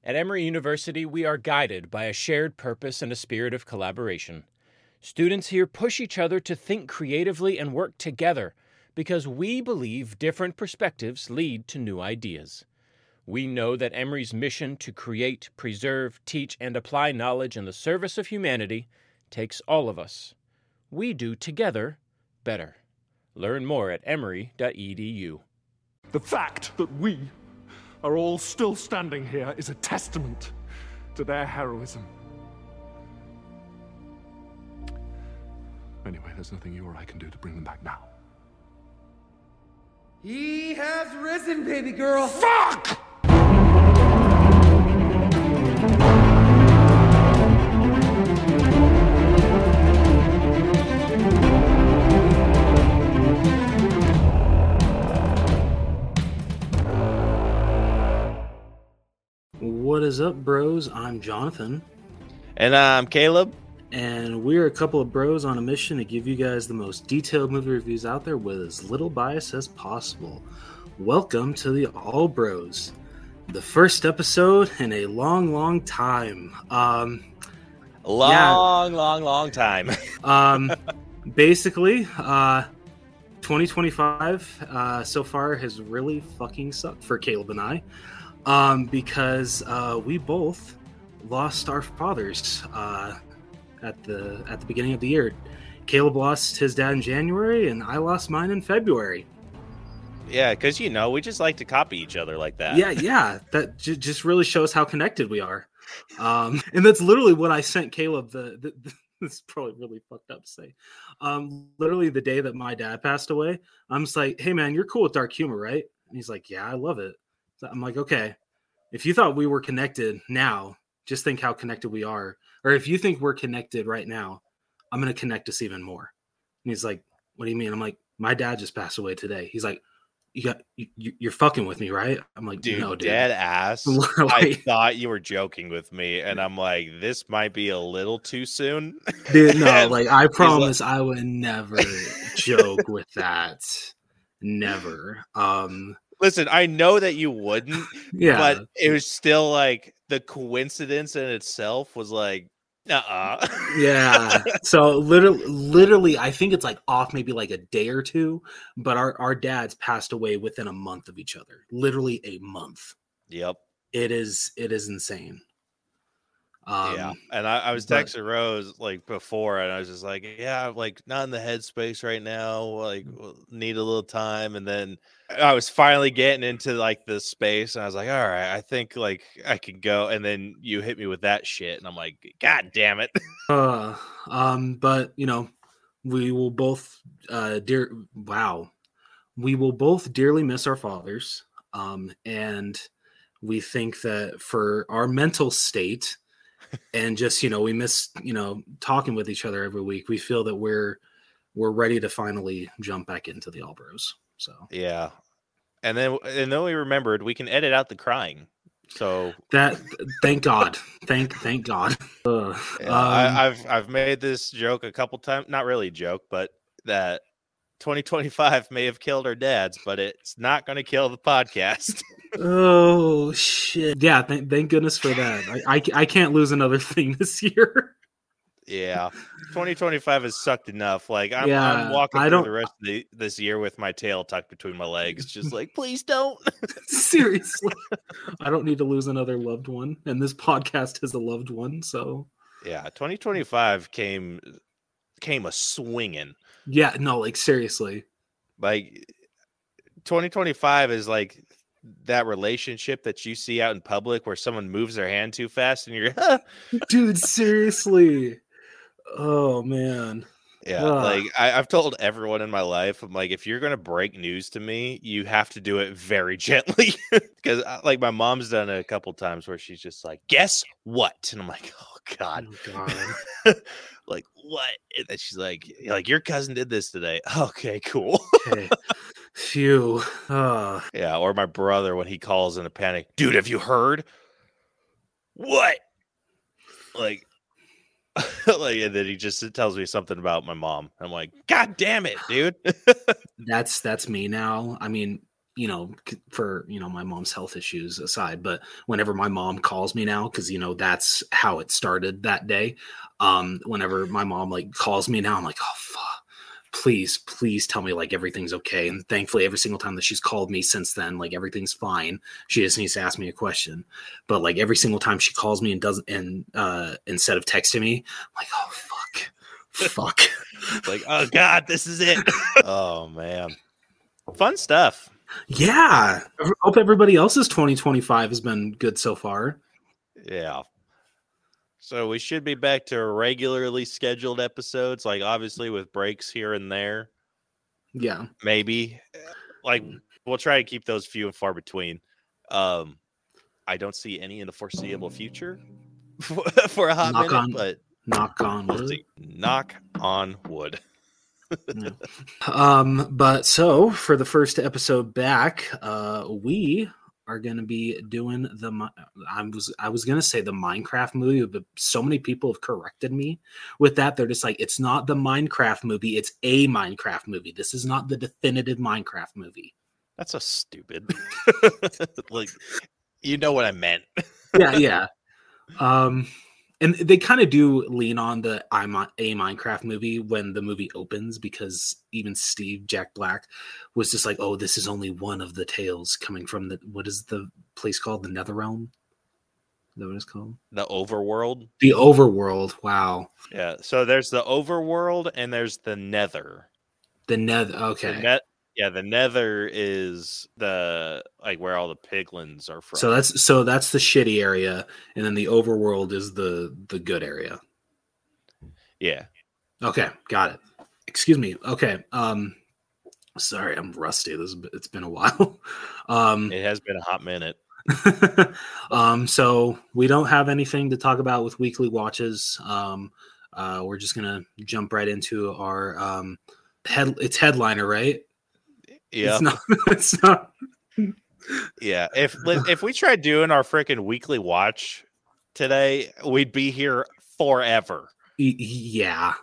At Emory University, we are guided by a shared purpose and a spirit of collaboration. Students here push each other to think creatively and work together because we believe different perspectives lead to new ideas. We know that Emory's mission to create, preserve, teach, and apply knowledge in the service of humanity takes all of us. We do together better. Learn more at emory.edu. The fact that we are all still standing here is a testament to their heroism. Anyway, there's nothing you or I can do to bring them back now. He has risen, baby girl! Fuck! What is up, bros? I'm Jonathan. And I'm Caleb. And we're a couple of bros on a mission to give you guys the most detailed movie reviews out there with as little bias as possible. Welcome to the All Bros, the first episode in a long time. Long time. Basically, 2025 so far has really fucking sucked for Caleb and I, because we both lost our fathers at the beginning of the year. Caleb lost his dad in January, and I lost mine in February. Yeah, because we just like to copy each other like that. Yeah, that just really shows how connected we are. And that's literally what I sent Caleb. This is probably really fucked up to say. Literally the day that my dad passed away, I'm just like, "Hey man, you're cool with dark humor, right?" And he's like, "Yeah, I love it." So I'm like, "Okay, if you thought we were connected now, just think how connected we are. Or if you think we're connected right now, I'm going to connect us even more." And he's like, "What do you mean?" I'm like, "My dad just passed away today." He's like, "You're fucking with me, right?" I'm like, dude, "No, dude." Dead ass. I thought you were joking with me, and I'm like, this might be a little too soon. Dude, no, like, I promise I would never joke with that. Never. Listen, I know that you wouldn't, Yeah. but it was still like the coincidence in itself was like, Yeah. So literally, I think it's like off maybe like a day or two, but our dads passed away within a month of each other. Literally a month. Yep. It is insane. Yeah, and I was texting Rose like before, and I was just like, "Yeah, I'm like not in the headspace right now. Like, need a little time." And then I was finally getting into like the space, and I was like, "All right, I think like I can go." And then you hit me with that shit, and I'm like, "God damn it!" But we will both we will both dearly miss our fathers, and we think that for our mental state. And just, we miss, talking with each other every week. We feel that we're ready to finally jump back into the All Bros. So yeah. And then we remembered we can edit out the crying. So that, thank God. Thank God. I've made this joke a couple times, not really a joke, but that 2025 may have killed our dads, but it's not going to kill the podcast. Oh shit! Yeah, thank goodness for that. I can't lose another thing this year. Yeah, 2025 has sucked enough. Like I'm walking through the rest of this year with my tail tucked between my legs, just like, please don't. Seriously, I don't need to lose another loved one, and this podcast is a loved one. So yeah, 2025 came a swinging. Yeah, no, like seriously, like 2025 is like that relationship that you see out in public where someone moves their hand too fast and you're dude, seriously. Oh man. Yeah, like I've told everyone in my life, I'm like, if you're gonna break news to me, you have to do it very gently. Because like my mom's done it a couple times where she's just like, "Guess what?" And I'm like, "Oh God, like what?" And then she's like, "Your cousin did this today." Okay, cool. Okay. Phew. Yeah, or my brother when he calls in a panic, "Dude, have you heard?" What? Like. And then he just tells me something about my mom. I'm like, God damn it, dude. That's me now. I mean, for my mom's health issues aside, but whenever my mom calls me now, because that's how it started that day. Whenever my mom like calls me now, I'm like, oh fuck. Please tell me like everything's okay. And thankfully, every single time that she's called me since then, like everything's fine. She just needs to ask me a question. But like every single time she calls me and doesn't, and instead of texting me, I'm like, oh fuck. Like, oh god, this is it. Oh man, fun stuff. Yeah, I hope everybody else's 2025 has been good so far. Yeah. So we should be back to regularly scheduled episodes, like obviously with breaks here and there. Yeah. Maybe. Like we'll try to keep those few and far between. I don't see any in the foreseeable future for a hot minute, but knock on wood. We'll see. Knock on wood. Yeah. But so for the first episode back, we are going to be doing I was going to say the Minecraft movie, but so many people have corrected me with that. They're just like, it's not the Minecraft movie. It's a Minecraft movie. This is not the definitive Minecraft movie. That's so stupid. Like, you know what I meant. Yeah. And they kind of do lean on the I'm a Minecraft movie when the movie opens, because even Jack Black was just like, oh, this is only one of the tales coming from what is the place called? The Netherrealm? Is that what it's called? The Overworld? The Overworld. Wow. Yeah. So there's the Overworld and there's the Nether. The Nether. Okay. The Nether is the where all the piglins are from. So that's the shitty area, and then the Overworld is the good area. Yeah. Okay, got it. Excuse me. Okay. Sorry, I'm rusty. It's been a while. It has been a hot minute. So we don't have anything to talk about with weekly watches. We're just gonna jump right into our it's headliner, right? Yeah. It's not. Yeah. If we tried doing our freaking weekly watch today, we'd be here forever. Yeah.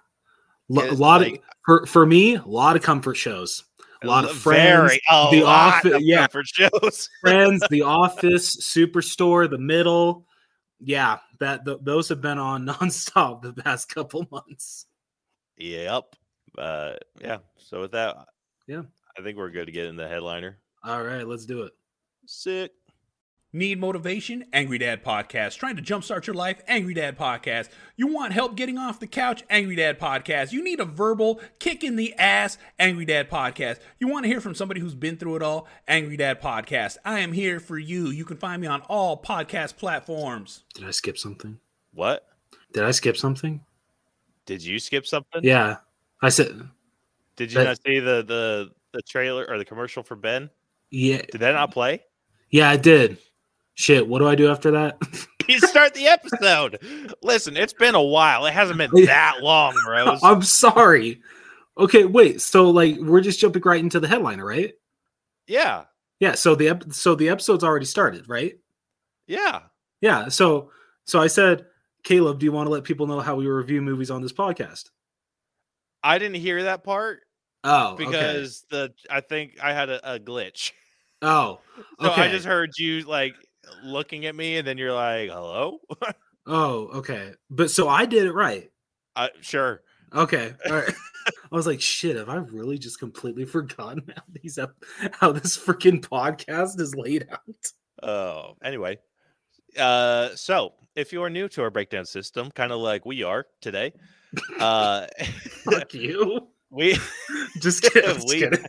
For me, a lot of comfort shows. A lot of Friends. The Office. Yeah. Comfort shows. Friends, The Office, Superstore, The Middle. Yeah. Those have been on nonstop the past couple months. Yep. Yeah. So with that, yeah. I think we're good to get in the headliner. All right, let's do it. Sick. Need motivation? Angry Dad Podcast. Trying to jumpstart your life? Angry Dad Podcast. You want help getting off the couch? Angry Dad Podcast. You need a verbal kick in the ass? Angry Dad Podcast. You want to hear from somebody who's been through it all? Angry Dad Podcast. I am here for you. You can find me on all podcast platforms. Did I skip something? What? Did I skip something? Did you skip something? Yeah. I said. Did you not see the trailer or the commercial for Ben? Yeah. Did that not play? Yeah, I did. Shit, what do I do after that? You start the episode. Listen, it's been a while. It hasn't been that long, Rose. I'm sorry. Okay, wait. So we're just jumping right into the headliner, right? Yeah. Yeah, so the episode's already started, right? Yeah. Yeah, so I said, Caleb, do you want to let people know how we review movies on this podcast? I didn't hear that part. Oh, because I think I had a glitch. Oh, okay. So I just heard you looking at me, and then you're like, "Hello." Oh, okay. But so I did it right. Sure. Okay. All right. I was like, shit. Have I really just completely forgotten how this freaking podcast is laid out? Oh, anyway. So if you are new to our breakdown system, kind of like we are today, fuck you. We just kidding.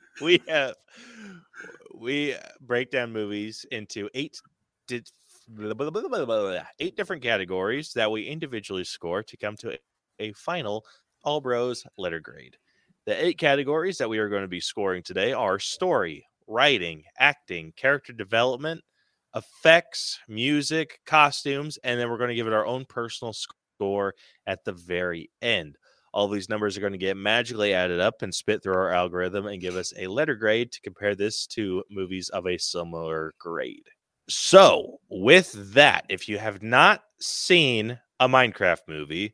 We break down movies into 8 different categories that we individually score to come to a final All Bros letter grade. The 8 categories that we are going to be scoring today are story, writing, acting, character development, effects, music, costumes, and then we're going to give it our own personal score at the very end. All these numbers are going to get magically added up and spit through our algorithm and give us a letter grade to compare this to movies of a similar grade. So, with that, if you have not seen a Minecraft movie,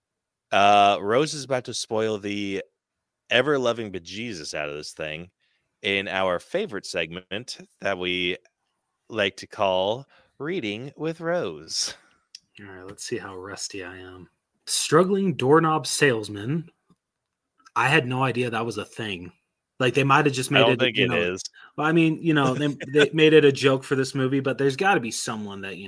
Rose is about to spoil the ever-loving bejesus out of this thing. in our favorite segment that we like to call Reading with Rose. All right, let's see how rusty I am. Struggling doorknob salesman. I had no idea that was a thing. Like, they might have just made I don't it. think it is. Well, I mean, they made it a joke for this movie, but there's got to be someone that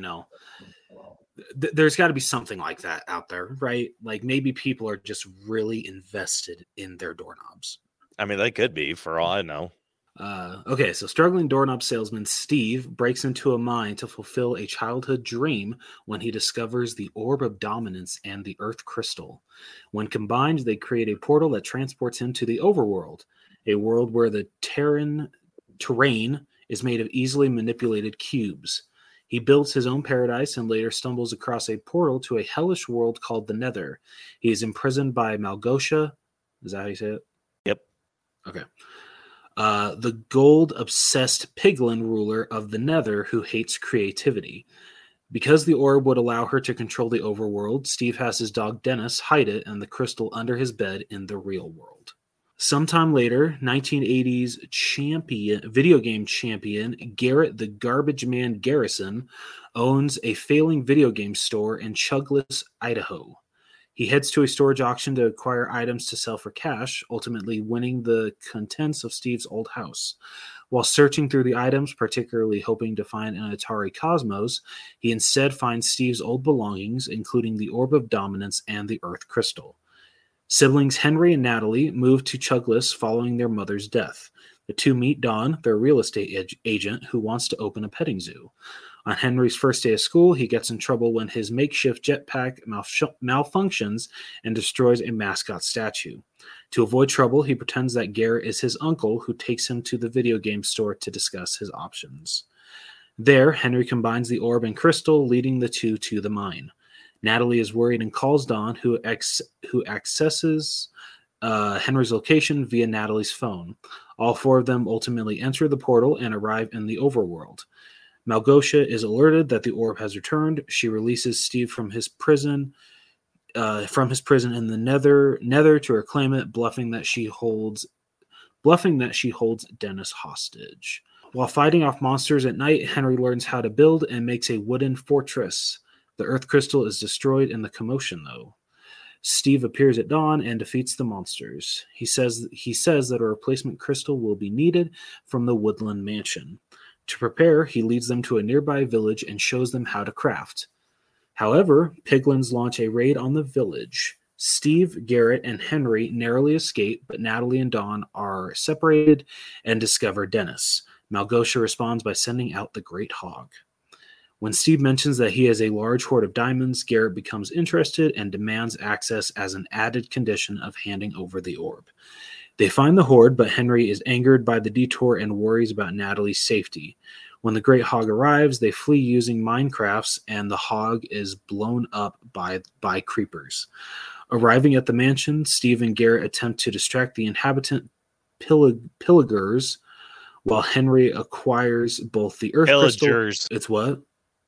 there's got to be something like that out there, right? Like, maybe people are just really invested in their doorknobs. I mean, they could be, for all I know. Okay, so struggling doorknob salesman Steve breaks into a mine to fulfill a childhood dream when he discovers the Orb of Dominance and the Earth Crystal. When combined, they create a portal that transports him to the Overworld, a world where the terrain is made of easily manipulated cubes. He builds his own paradise and later stumbles across a portal to a hellish world called the Nether. He is imprisoned by Malgosha. Is that how you say it? Yep. Okay. The gold-obsessed piglin ruler of the Nether who hates creativity. Because the orb would allow her to control the overworld, Steve has his dog Dennis hide it and the crystal under his bed in the real world. Sometime later, 1980s video game champion Garrett the Garbage Man Garrison owns a failing video game store in Chugless, Idaho. He heads to a storage auction to acquire items to sell for cash, ultimately winning the contents of Steve's old house. While searching through the items, particularly hoping to find an Atari Cosmos, he instead finds Steve's old belongings, including the Orb of Dominance and the Earth Crystal. Siblings Henry and Natalie move to Chugless following their mother's death. The two meet Don, their real estate agent, who wants to open a petting zoo. On Henry's first day of school, he gets in trouble when his makeshift jetpack malfunctions and destroys a mascot statue. To avoid trouble, he pretends that Garrett is his uncle, who takes him to the video game store to discuss his options. There, Henry combines the orb and crystal, leading the two to the mine. Natalie is worried and calls Don, who accesses Henry's location via Natalie's phone. All four of them ultimately enter the portal and arrive in the overworld. Malgosha is alerted that the orb has returned. She releases Steve from his prison in the Nether to reclaim it, bluffing that she holds Dennis hostage. While fighting off monsters at night, Henry learns how to build and makes a wooden fortress. The Earth Crystal is destroyed in the commotion, though. Steve appears at dawn and defeats the monsters. He says that a replacement crystal will be needed from the Woodland Mansion. To prepare, he leads them to a nearby village and shows them how to craft. However, piglins launch a raid on the village. Steve, Garrett, and Henry narrowly escape, but Natalie and Dawn are separated and discover Dennis. Malgosha responds by sending out the Great Hog. When Steve mentions that he has a large hoard of diamonds, Garrett becomes interested and demands access as an added condition of handing over the orb. They find the hoard, but Henry is angered by the detour and worries about Natalie's safety. When the Great Hog arrives, they flee using minecrafts, and the hog is blown up by creepers. Arriving at the mansion, Steve and Garrett attempt to distract the inhabitant pillagers, while Henry acquires both the Earth Pillagers. Crystal. It's what?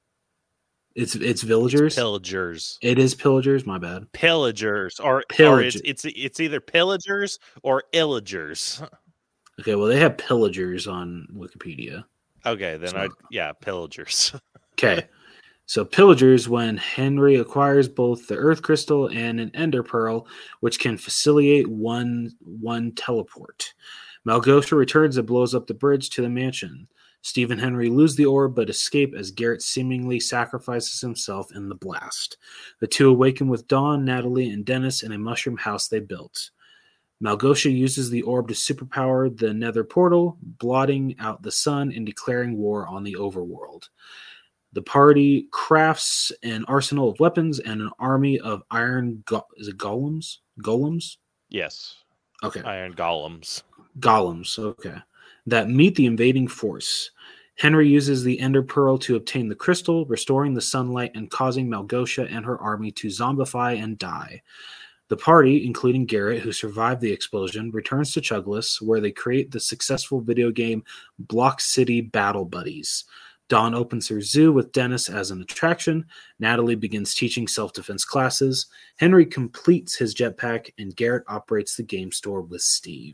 It's villagers. It's pillagers. It is pillagers. My bad. Pillagers, or it's either pillagers or illagers. Okay, well they have pillagers on Wikipedia. Okay, then pillagers. Okay, so pillagers when Henry acquires both the Earth Crystal and an Ender Pearl, which can facilitate one teleport. Malgosha returns and blows up the bridge to the mansion. Steve and Henry lose the orb but escape as Garrett seemingly sacrifices himself in the blast. The two awaken with Dawn, Natalie, and Dennis in a mushroom house they built. Malgosha uses the orb to superpower the Nether portal, blotting out the sun and declaring war on the overworld. The party crafts an arsenal of weapons and an army of iron golems? Golems? Yes. Okay. Iron golems. Golems, okay. That meet the invading force. Henry uses the Ender Pearl to obtain the crystal, restoring the sunlight and causing Malgosha and her army to zombify and die. The party, including Garrett, who survived the explosion, returns to Chugless, where they create the successful video game Block City Battle Buddies. Dawn opens her zoo with Dennis as an attraction. Natalie begins teaching self-defense classes. Henry completes his jetpack, and Garrett operates the game store with Steve.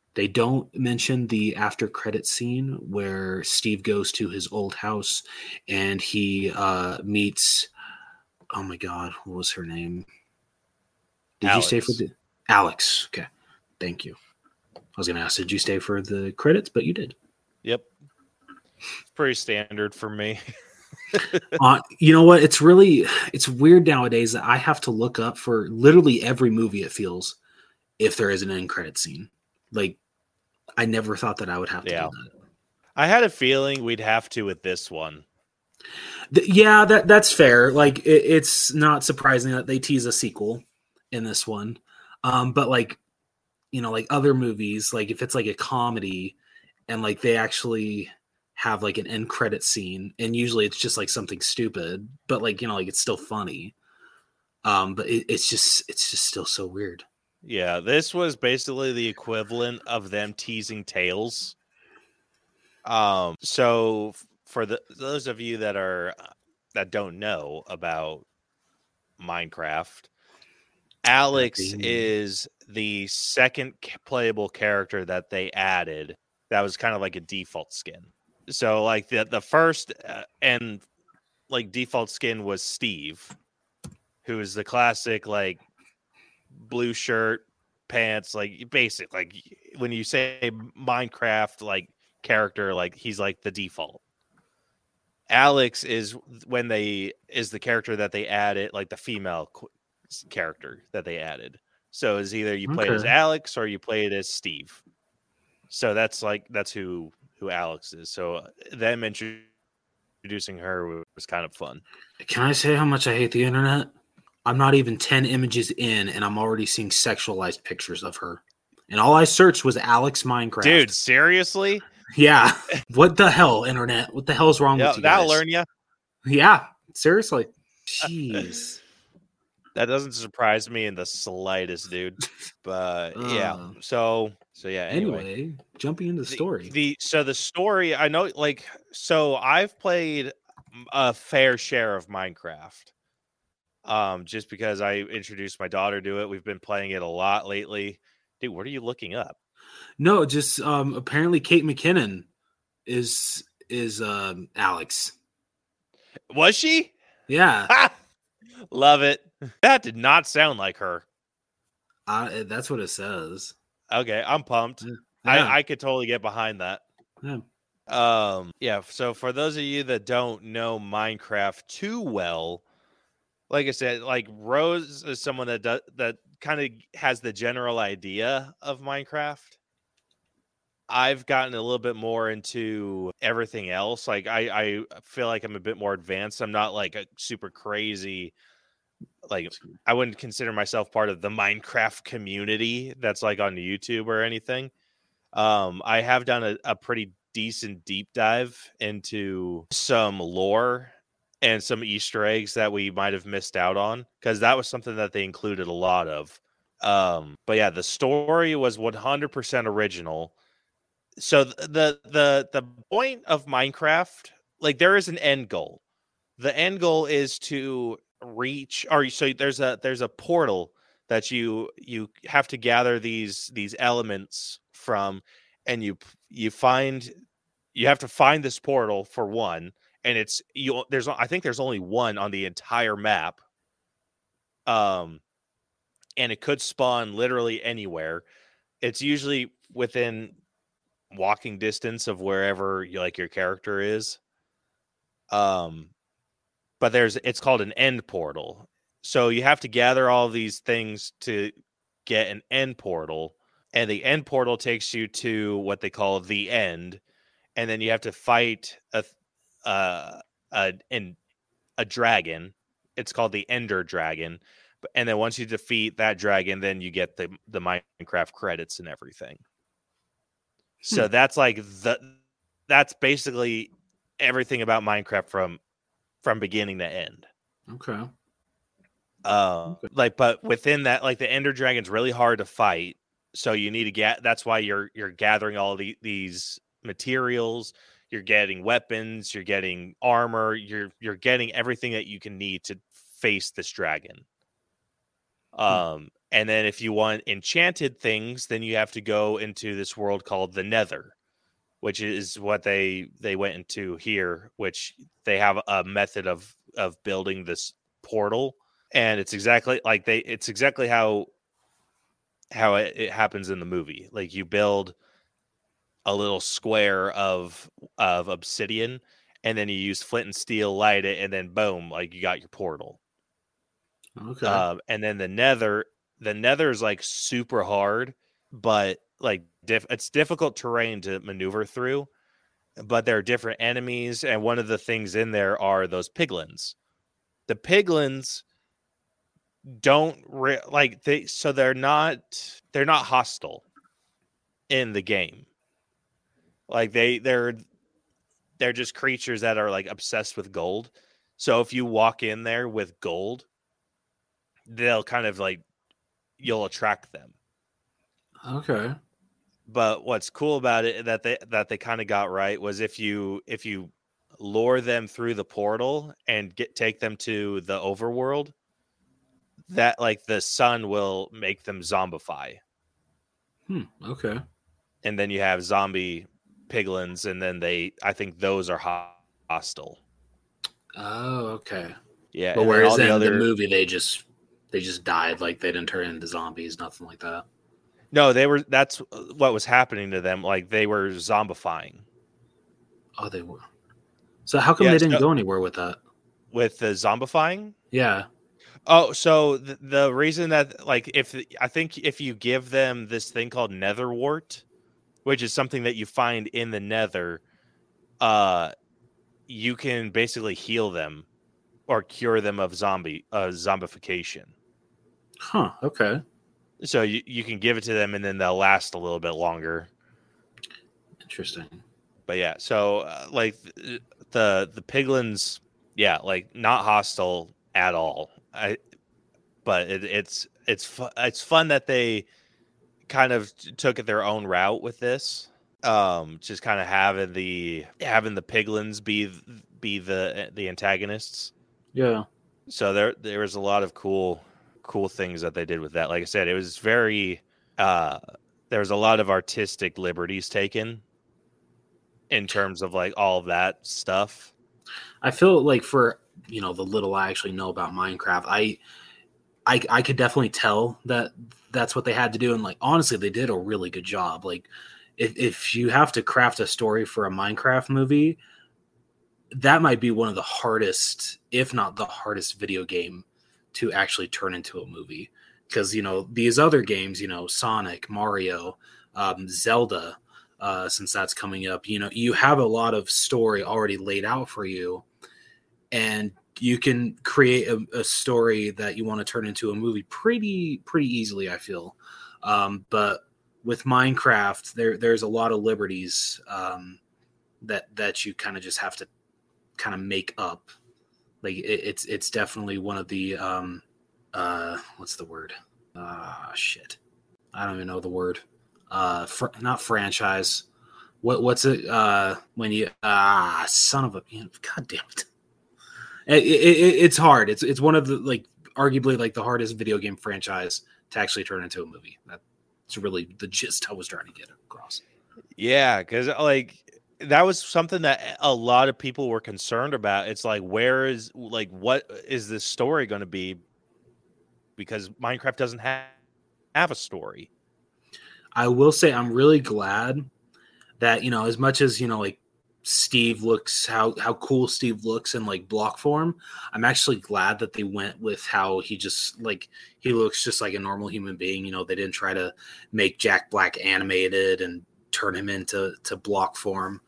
They don't mention the after credit scene where Steve goes to his old house and he meets. Oh my God, what was her name? Did you stay for the Alex? Okay, thank you. I was going to ask, did you stay for the credits? But you did. Yep. Pretty standard for me. You know what? It's weird nowadays that I have to look up for literally every movie, it feels, if there is an end credit scene. Like, I never thought that I would have to do that. I had a feeling we'd have to with this one. Yeah, that's fair. Like, it's not surprising that they tease a sequel in this one. But like, you know, like other movies, like if it's like a comedy and like they actually have like an end credit scene, and usually it's just like something stupid, but like, you know, like it's still funny. But it's just still so weird. Yeah, this was basically the equivalent of them teasing Tails. So for those of you that don't know about Minecraft, Alex is the second playable character that they added. That was kind of like a default skin. So like the first and like default skin was Steve, who is the classic like blue shirt, pants, like basic, like when you say Minecraft like character, like he's like the default. Alex is the character that they added, like the female character that they added. So is either you play it as Alex or you play it as Steve. So that's who Alex is. So them introducing her was kind of fun. Can I say how much I hate the internet? I'm not even 10 images in, and I'm already seeing sexualized pictures of her. And all I searched was Alex Minecraft. Dude, seriously? Yeah. What the hell, internet? What the hell's wrong with you guys? That'll learn you. Yeah, seriously. Jeez. That doesn't surprise me in the slightest, dude. But yeah. So yeah. Anyway, jumping into the story. So the story, I know, like, so I've played a fair share of Minecraft. Just because I introduced my daughter to it. We've been playing it a lot lately. Dude, what are you looking up? No, just apparently Kate McKinnon is Alex. Was she? Yeah. Love it. That did not sound like her. That's what it says. Okay, I'm pumped. Yeah. I could totally get behind that. Yeah. Yeah, so for those of you that don't know Minecraft too well, like I said, like Rose is someone that kind of has the general idea of Minecraft. I've gotten a little bit more into everything else. Like I feel like I'm a bit more advanced. I'm not like a super crazy, like I wouldn't consider myself part of the Minecraft community that's like on YouTube or anything. I have done a pretty decent deep dive into some lore and some Easter eggs that we might have missed out on, because that was something that they included a lot of. But yeah, the story was 100% original. So the point of Minecraft, like there is an end goal. The end goal is to reach, or so there's a portal that you have to gather these elements from, and you have to find this portal for one. And I think there's only one on the entire map. And it could spawn literally anywhere. It's usually within walking distance of wherever your character is. But it's called an end portal. So you have to gather all these things to get an end portal, and the end portal takes you to what they call the end. And then you have to fight a dragon. It's called the Ender Dragon. And then once you defeat that dragon, then you get the Minecraft credits and everything. So that's that's basically everything about Minecraft from beginning to end. Okay. But within that, like the Ender Dragon's really hard to fight. So you need to that's why you're gathering all these materials. You're getting weapons, you're getting armor, you're getting everything that you can need to face this dragon. And then if you want enchanted things, then you have to go into this world called the Nether, which is what they went into here, which they have a method of building this portal. And it's exactly like it's exactly how it happens in the movie. Like you build a little square of obsidian, and then you use flint and steel, light it, and then boom, like you got your portal. Okay. And then the Nether is like super hard, but like it's difficult terrain to maneuver through. But there are different enemies, and one of the things in there are those piglins. The piglins don't they're not hostile in the game. Like they're just creatures that are like obsessed with gold. So if you walk in there with gold, they'll kind of like you'll attract them. Okay. But what's cool about it that they kind of got right was if you lure them through the portal and take them to the overworld, that like the sun will make them zombify. Okay. And then you have zombie piglins, and then I think those are hostile. Oh, okay. Yeah. But whereas in the movie they just died, like they didn't turn into zombies, nothing like that. No, that's what was happening to them. Like they were zombifying. Oh, they were. So how come they didn't go anywhere with that? With the zombifying? Yeah. Oh, so the reason that like if you give them this thing called nether wart, which is something that you find in the nether, you can basically heal them or cure them of zombification. Huh, okay. So you can give it to them and then they'll last a little bit longer. Interesting. But yeah, so like the piglins, yeah, like not hostile at all. But it's fun that they kind of took it their own route with this. Just kind of having the piglins be the antagonists. Yeah. So there was a lot of cool things that they did with that. Like I said, it was very there was a lot of artistic liberties taken in terms of like all of that stuff. I feel like for the little I actually know about Minecraft, I could definitely tell that that's what they had to do, and like honestly, they did a really good job. Like if you have to craft a story for a Minecraft movie, that might be one of the hardest, if not the hardest, video game to actually turn into a movie. Because these other games, Sonic, Mario, Zelda, since that's coming up, you have a lot of story already laid out for you, and you can create a story that you want to turn into a movie pretty easily, I feel. But with Minecraft, there's a lot of liberties that you kind of just have to kind of make up. Like it's definitely one of the what's the word? Shit, I don't even know the word. Not franchise. What's it? When you son of a god damn it. It's hard. It's one of the like arguably like the hardest video game franchise to actually turn into a movie. That's really the gist I was trying to get across. Yeah, because like that was something that a lot of people were concerned about. It's like what is this story going to be? Because Minecraft doesn't have a story. I will say I'm really glad that as much as like Steve looks how cool Steve looks in like block form, I'm actually glad that they went with how he looks just like a normal human being. They didn't try to make Jack Black animated and turn him into block form.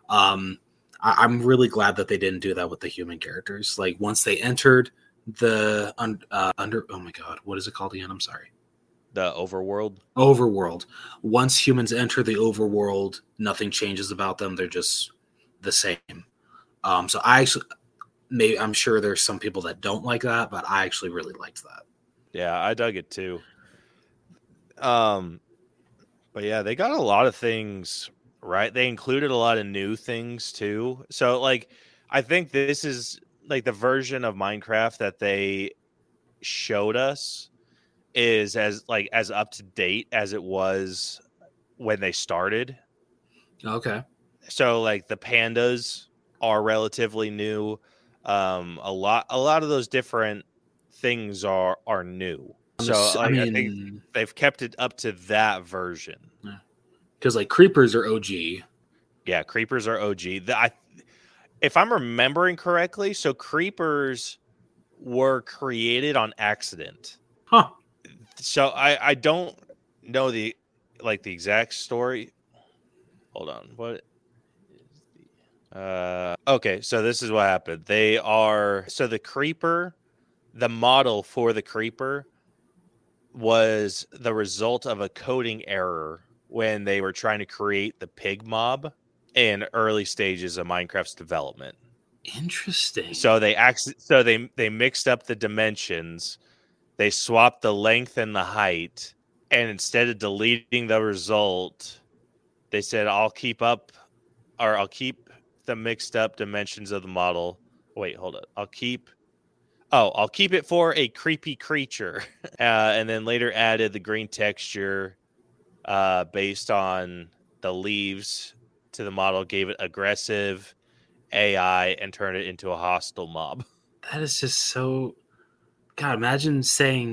I'm really glad that they didn't do that with the human characters. Like once they entered the oh my god, what is it called again? I'm sorry. The overworld. Once humans enter the overworld, nothing changes about them. They're just the same. So I'm sure there's some people that don't like that, but I actually really liked that. Yeah, I dug it too. But yeah, they got a lot of things right. They included a lot of new things too. So like, I think this is like the version of Minecraft that they showed us is as up to date as it was when they started. Okay. So like the pandas are relatively new. A lot of those different things are new. So like, I think they've kept it up to that version. Because like creepers are OG. Yeah, creepers are OG. If I'm remembering correctly, so creepers were created on accident. Huh. So I don't know the exact story. Hold on. What is the okay, so this is what happened. The creeper, the model for the creeper was the result of a coding error when they were trying to create the pig mob in early stages of Minecraft's development. Interesting. So they mixed up the dimensions. They swapped the length and the height, and instead of deleting the result, they said, I'll keep the mixed up dimensions of the model. Wait, hold up. I'll keep it for a creepy creature. And then later added the green texture based on the leaves to the model, gave it aggressive AI, and turned it into a hostile mob. That is just so... God, imagine saying,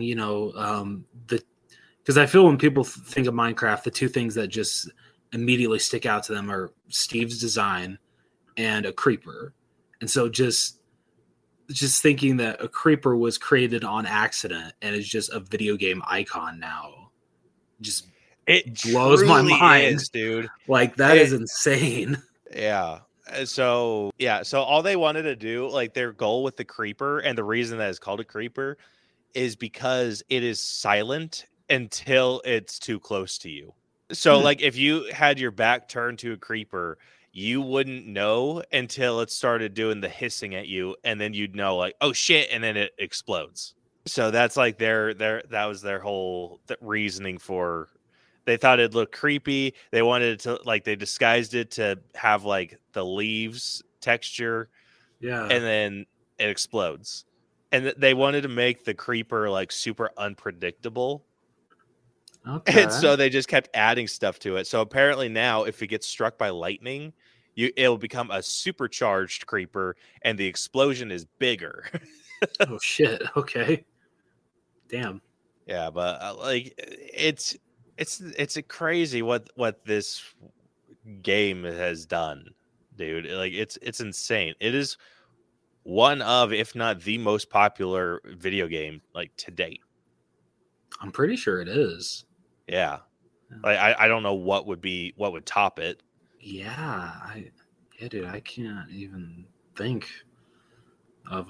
because I feel when people think of Minecraft, the two things that just immediately stick out to them are Steve's design and a creeper. And so just thinking that a creeper was created on accident and is just a video game icon now, just it blows my mind, dude. Like that is insane. Yeah. So all they wanted to do, like their goal with the creeper, and the reason that it's called a creeper is because it is silent until it's too close to you. So like if you had your back turned to a creeper, you wouldn't know until it started doing the hissing at you, and then you'd know like, oh shit, and then it explodes. So that's like that was their whole reasoning for. They thought it'd look creepy. They wanted it to, like, they disguised it to have like the leaves texture. Yeah. And then it explodes. And they wanted to make the creeper like super unpredictable. Okay. And so they just kept adding stuff to it. So apparently now if it gets struck by lightning, it'll become a supercharged creeper and the explosion is bigger. Oh shit. Okay. Damn. Yeah, but like it's a crazy what this game has done, dude. Like it's insane. It is one of, if not the most popular video game like to date. I'm pretty sure it is. Yeah. Like I don't know what would top it. Yeah, dude, I can't even think of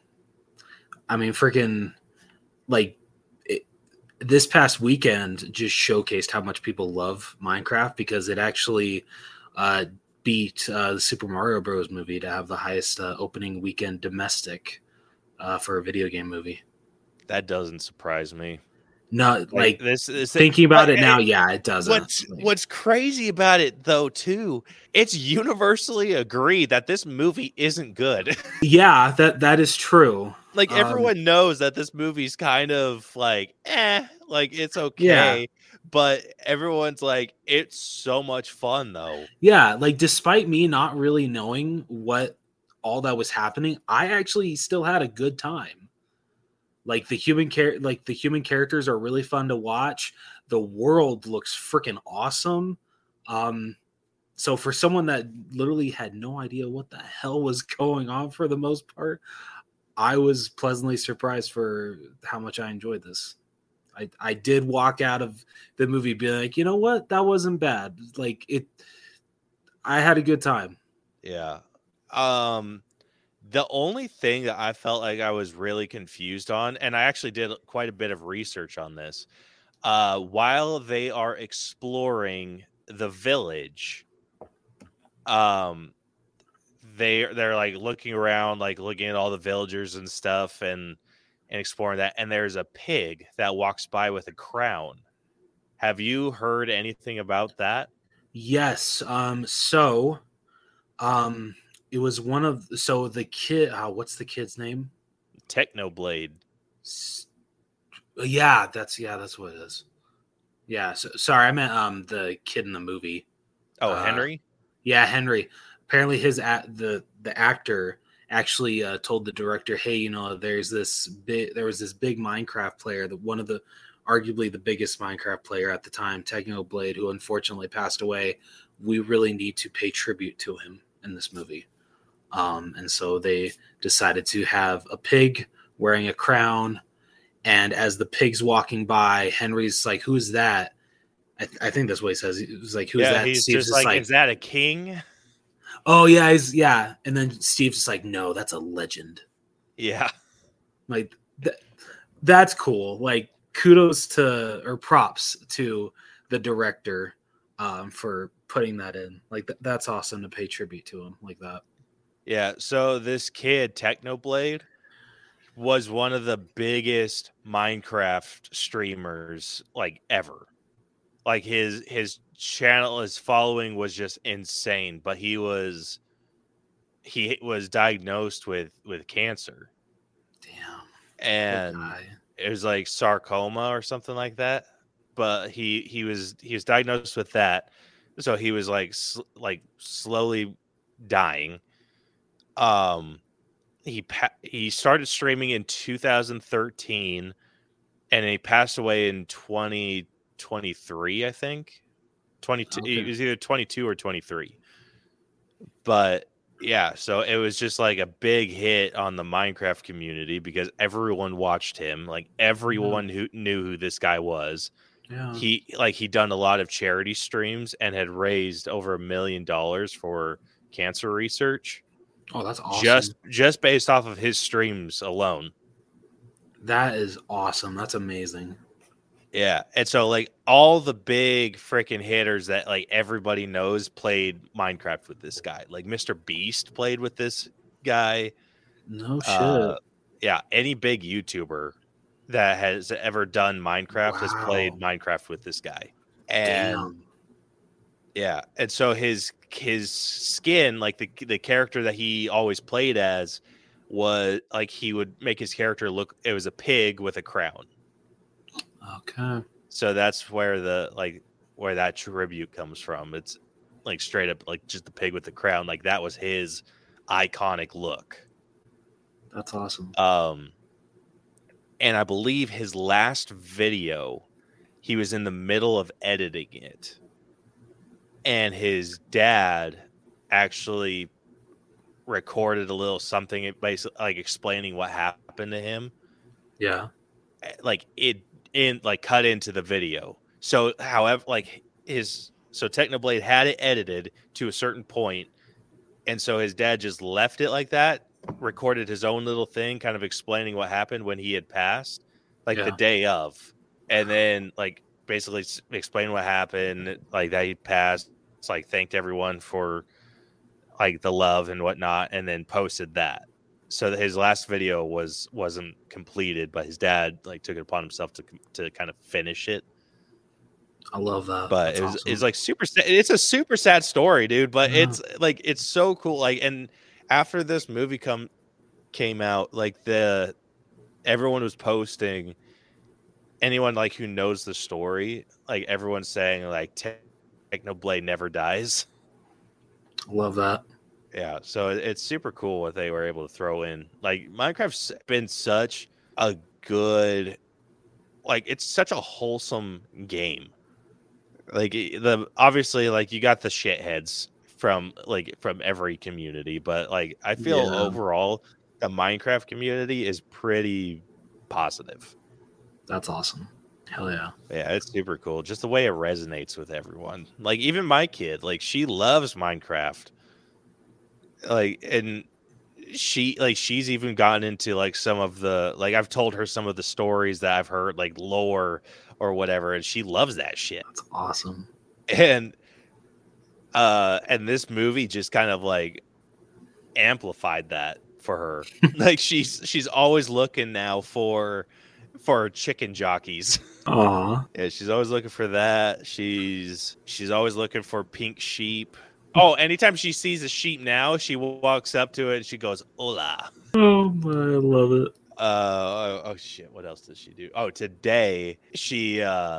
I mean freaking like this past weekend just showcased how much people love Minecraft because it actually beat the Super Mario Bros. Movie to have the highest opening weekend domestic for a video game movie. That doesn't surprise me. No, like this thinking about it now, yeah, it doesn't. What's crazy about it though, too, it's universally agreed that this movie isn't good. Yeah, that is true. Like everyone knows that this movie's kind of like, like it's okay. Yeah. But everyone's like, it's so much fun though. Yeah, like despite me not really knowing what all that was happening, I actually still had a good time. Like the human characters are really fun to watch. The world looks freaking awesome. So for someone that literally had no idea what the hell was going on for the most part, I was pleasantly surprised for how much I enjoyed this. I did walk out of the movie being like, you know what? That wasn't bad. Like I had a good time. Yeah. The only thing that I felt like I was really confused on, and I actually did quite a bit of research on this, while they are exploring the village, they're like looking around, like looking at all the villagers and stuff and exploring that, and there's a pig that walks by with a crown. Have you heard anything about that? Yes. It was the kid. What's the kid's name? Technoblade. Yeah, that's what it is. Yeah, sorry, I meant the kid in the movie. Oh, Henry? Yeah, Henry. Apparently the actor actually told the director, "Hey, there was this big Minecraft player, one of the arguably the biggest Minecraft player at the time, Technoblade, who unfortunately passed away. We really need to pay tribute to him in this movie." And so they decided to have a pig wearing a crown, and as the pig's walking by, Henry's like, "Who's that?" I think that's what he says. He was like, "Who's that?" He's Steve's just like, "Is that a king?" "Oh yeah." And then Steve's just like, "No, that's a legend." Yeah. Like that's cool. Like kudos or props to the director for putting that in. Like that's awesome to pay tribute to him like that. Yeah. So this kid, Technoblade, was one of the biggest Minecraft streamers like ever. Like his channel, his following was just insane. But he was diagnosed with cancer. Damn. And it was like sarcoma or something like that. But he was diagnosed with that, so he was like slowly dying. He started streaming in 2013, and he passed away in 2023, I think. 22. Okay. It was either 22 or 23. But yeah, so it was just like a big hit on the Minecraft community because everyone watched him. Like everyone who knew who this guy was. Yeah. He'd done a lot of charity streams and had raised over $1 million for cancer research. Oh, that's awesome. Just based off of his streams alone. That is awesome. That's amazing. Yeah. And so like all the big freaking hitters that like everybody knows played Minecraft with this guy. Like Mr. Beast played with this guy. No shit. Yeah, any big YouTuber that has ever done Minecraft has played Wow. Minecraft with this guy. And Damn. yeah, and so his skin, like the character that he always played as, was like he would make his character look. It was a pig with a crown. Okay. So that's where where that tribute comes from. It's like straight up like just the pig with the crown. Like that was his iconic look. That's awesome. And I believe his last video, he was in the middle of editing it. And his dad actually recorded a little something, basically like explaining what happened to him. Yeah. Like cut into the video. So Technoblade had it edited to a certain point, and so his dad just left it like that, recorded his own little thing kind of explaining what happened when he had passed, like the day of, and then like basically explain what happened, like that he passed, like thanked everyone for like the love and whatnot, and then posted that. So that his last video wasn't completed, but his dad like took it upon himself to kind of finish it. I love that. But That's it's like super sad. It's a super sad story, dude. But it's like it's so cool. Like, and after this movie came out, like everyone was posting, anyone like who knows the story, like everyone's saying like Technoblade never dies. I love that. Yeah, so it's super cool what they were able to throw in. Like Minecraft's been such a good, like it's such a wholesome game. Like obviously like you got the shitheads from every community, but like I feel overall the Minecraft community is pretty positive. That's awesome. Hell yeah. Yeah, it's super cool. Just the way it resonates with everyone. Like even my kid, like she loves Minecraft. Like, and she's even gotten into like some of the, like I've told her some of the stories that I've heard, like lore or whatever, and she loves that shit. That's awesome. And this movie just kind of like amplified that for her. Like she's always looking now for chicken jockeys. Aw. Yeah, she's always looking for that. She's always looking for pink sheep. Oh, anytime she sees a sheep now, she walks up to it and she goes, "Hola." Oh, I love it. Oh shit, what else does she do? Oh, today she's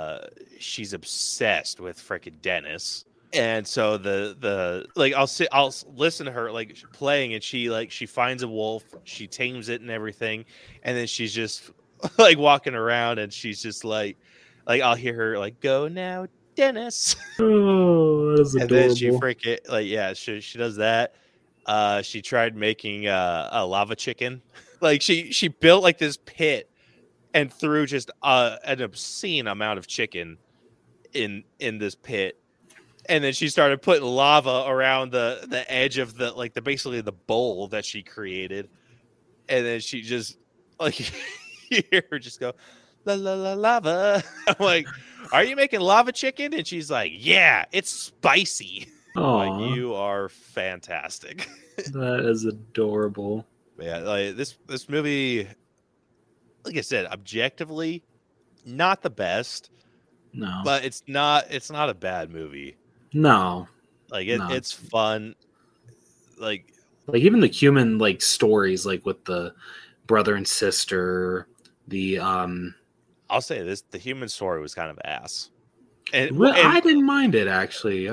obsessed with freaking Dennis. And so the like I'll listen to her like playing, and she finds a wolf, she tames it and everything, and then she's just like walking around, and she's just like I'll hear her like, "Go now, Dennis." Oh, that's And adorable. then she freaking she does that. She tried making a lava chicken. Like she built like this pit and threw just an obscene amount of chicken in this pit, and then she started putting lava around the edge of the basically the bowl that she created, and then she just like you hear her just go la la la lava. I'm like, "Are you making lava chicken?" And she's like, "Yeah, it's spicy." Aw, Like, you are fantastic. that is adorable. Yeah, like this movie, like I said, objectively not the best, No, but it's not a bad movie. no, Like No. it's fun. Like like even the human like stories, like with the brother and sister, the I'll say this, the human story was kind of ass. And, well, and I didn't mind it actually.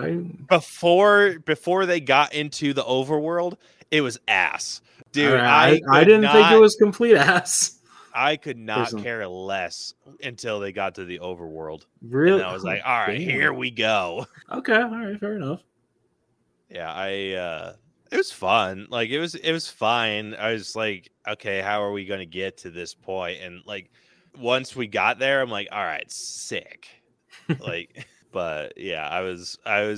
before they got into the overworld, it was ass. Dude, I could didn't think it not- was complete ass. I could not Personally. care less until they got to the overworld. Really, And I was like, all right, damn. here we go. Okay, all right, fair enough. Yeah, it was fun. Like it was fine. I was like, okay, how are we gonna get to this point? And like once we got there, I'm like, all right, sick. Like, but yeah, I was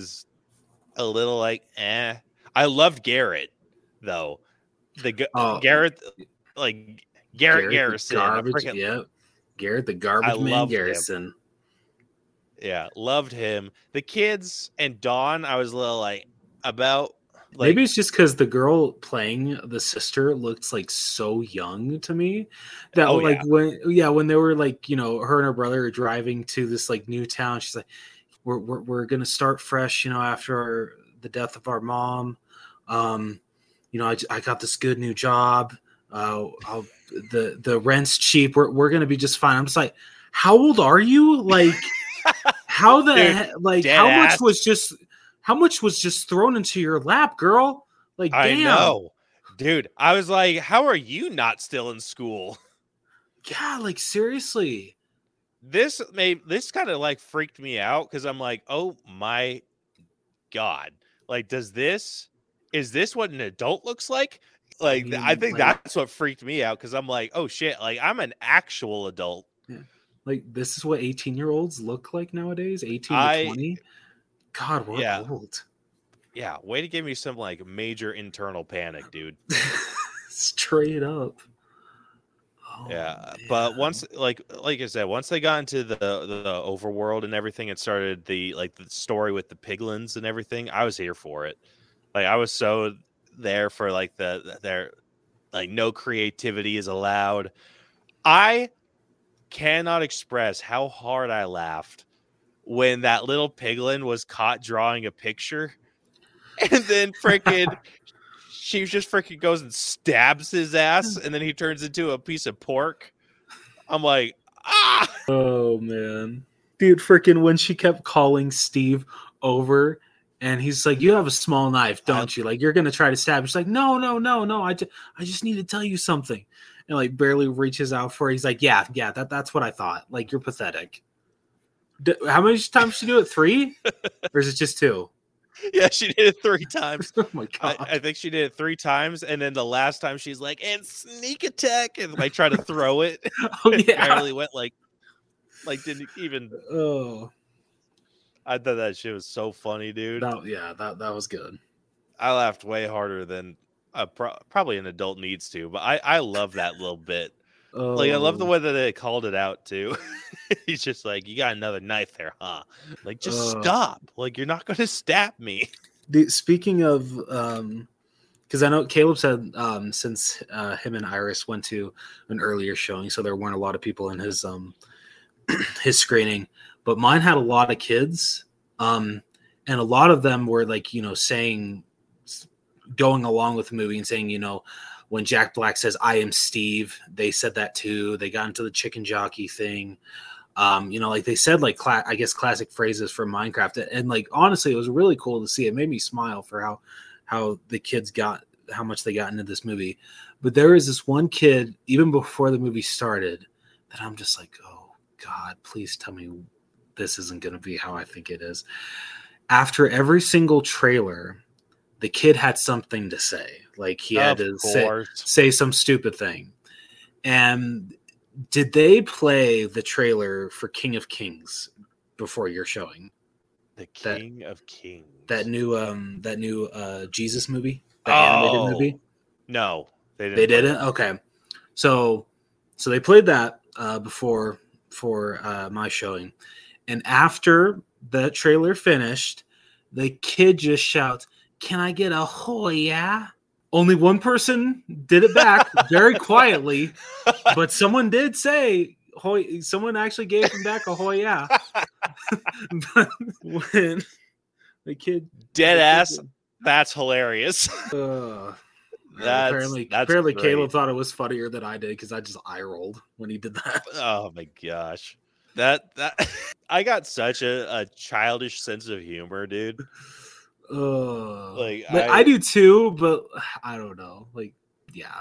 a little like, eh. I loved Garrett though. Oh, Garrett, like Garrett the Garrison. garbage. freaking- Yep, Garrett the garbage man loved him. Garrison. Yeah, loved him. The kids and Dawn, I was a little like about. Like, Maybe it's just because the girl playing the sister looks like so young to me that Oh, like when they were like, you know, her and her brother are driving to this like new town, she's like, we're gonna start fresh, you know, after the death of our mom. You know, I got this good new job. The rent's cheap. We're gonna be just fine. I'm just like, how old are you? Like, how the Dude, like dead how ass. much was just thrown into your lap, girl? Like, I damn. know, dude. I was like, how are you not still in school? Yeah, like seriously. This this kind of like freaked me out because I'm like, oh my god, like is this what an adult looks like? Like mean, I think like- that's what freaked me out because I'm like, oh shit, like I'm an actual adult. Like, this is what 18-year-olds look like nowadays, 18 I- to 20. God, we're Yeah. old. Yeah, way to give me some like major internal panic, dude. Straight up. Oh, Yeah, but man. once like I said, once they got into the overworld and everything, and started the story with the piglins and everything, I was here for it. Like I was so there for like their like no creativity is allowed. I cannot express how hard I laughed when that little piglin was caught drawing a picture, and then freaking. She just freaking goes and stabs his ass, and then he turns into a piece of pork. I'm like, ah! Oh man, dude, freaking when she kept calling Steve over, and he's like, "You have a small knife, don't you? Like, you're gonna try to stab." She's like, "No. I just need to tell you something," and like barely reaches out for her. He's like, "Yeah, that's what I thought. Like, you're pathetic." How many times did she do it? 3, or is it just 2? Yeah, she did it 3 times. Oh my god! I think she did it 3 times, and then the last time she's like, and sneak attack, and like try to throw it. Oh It yeah. barely went like didn't even. Oh, I thought that shit was so funny, dude. that was good. I laughed way harder than probably an adult needs to, but I love that little bit. Like I love the Oh. way that they called it out too. He's just like, "You got another knife there, huh? Like, just stop! Like, you're not going to stab me." Speaking of, because I know Caleb said since him and Iris went to an earlier showing, so there weren't a lot of people in his his screening, but mine had a lot of kids, and a lot of them were like, you know, saying, going along with the movie and saying, you know, when Jack Black says, "I am Steve," they said that too. They got into the chicken jockey thing. Like they said, like I guess classic phrases from Minecraft, and like honestly, it was really cool to see. It made me smile for how the kids how much they got into this movie. But there is this one kid, even before the movie started, that I'm just like, oh God, please tell me this isn't going to be how I think it is. After every single trailer, the kid had something to say. Like he had to say some stupid thing. And did they play the trailer for King of Kings before your showing? The King of Kings. That new Jesus movie? Animated movie? No. They didn't? Okay. So they played that before for my showing. And after the trailer finished, the kid just shouts, "Can I get a ho yeah?" Only one person did it back very quietly, but someone did say, someone actually gave him back a ho yeah. But when the kid... Dead ass, that's hilarious. Apparently great. Caleb thought it was funnier than I did because I just eye rolled when he did that. Oh my gosh. That I got such a childish sense of humor, dude. I do too, but I don't know. Like, yeah,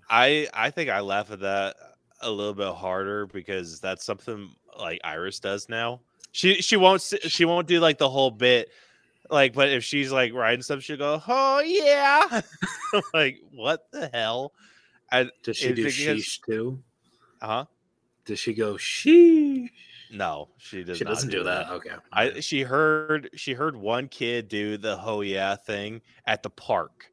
I think I laugh at that a little bit harder because that's something like Iris does now. She won't do like the whole bit, like, but if she's like writing stuff, she'll go, "Oh yeah," like what the hell? Does she do sheesh too? Huh? Does she go sheesh? No, she does. She doesn't do that. Okay. She heard one kid do the "ho yeah" thing at the park,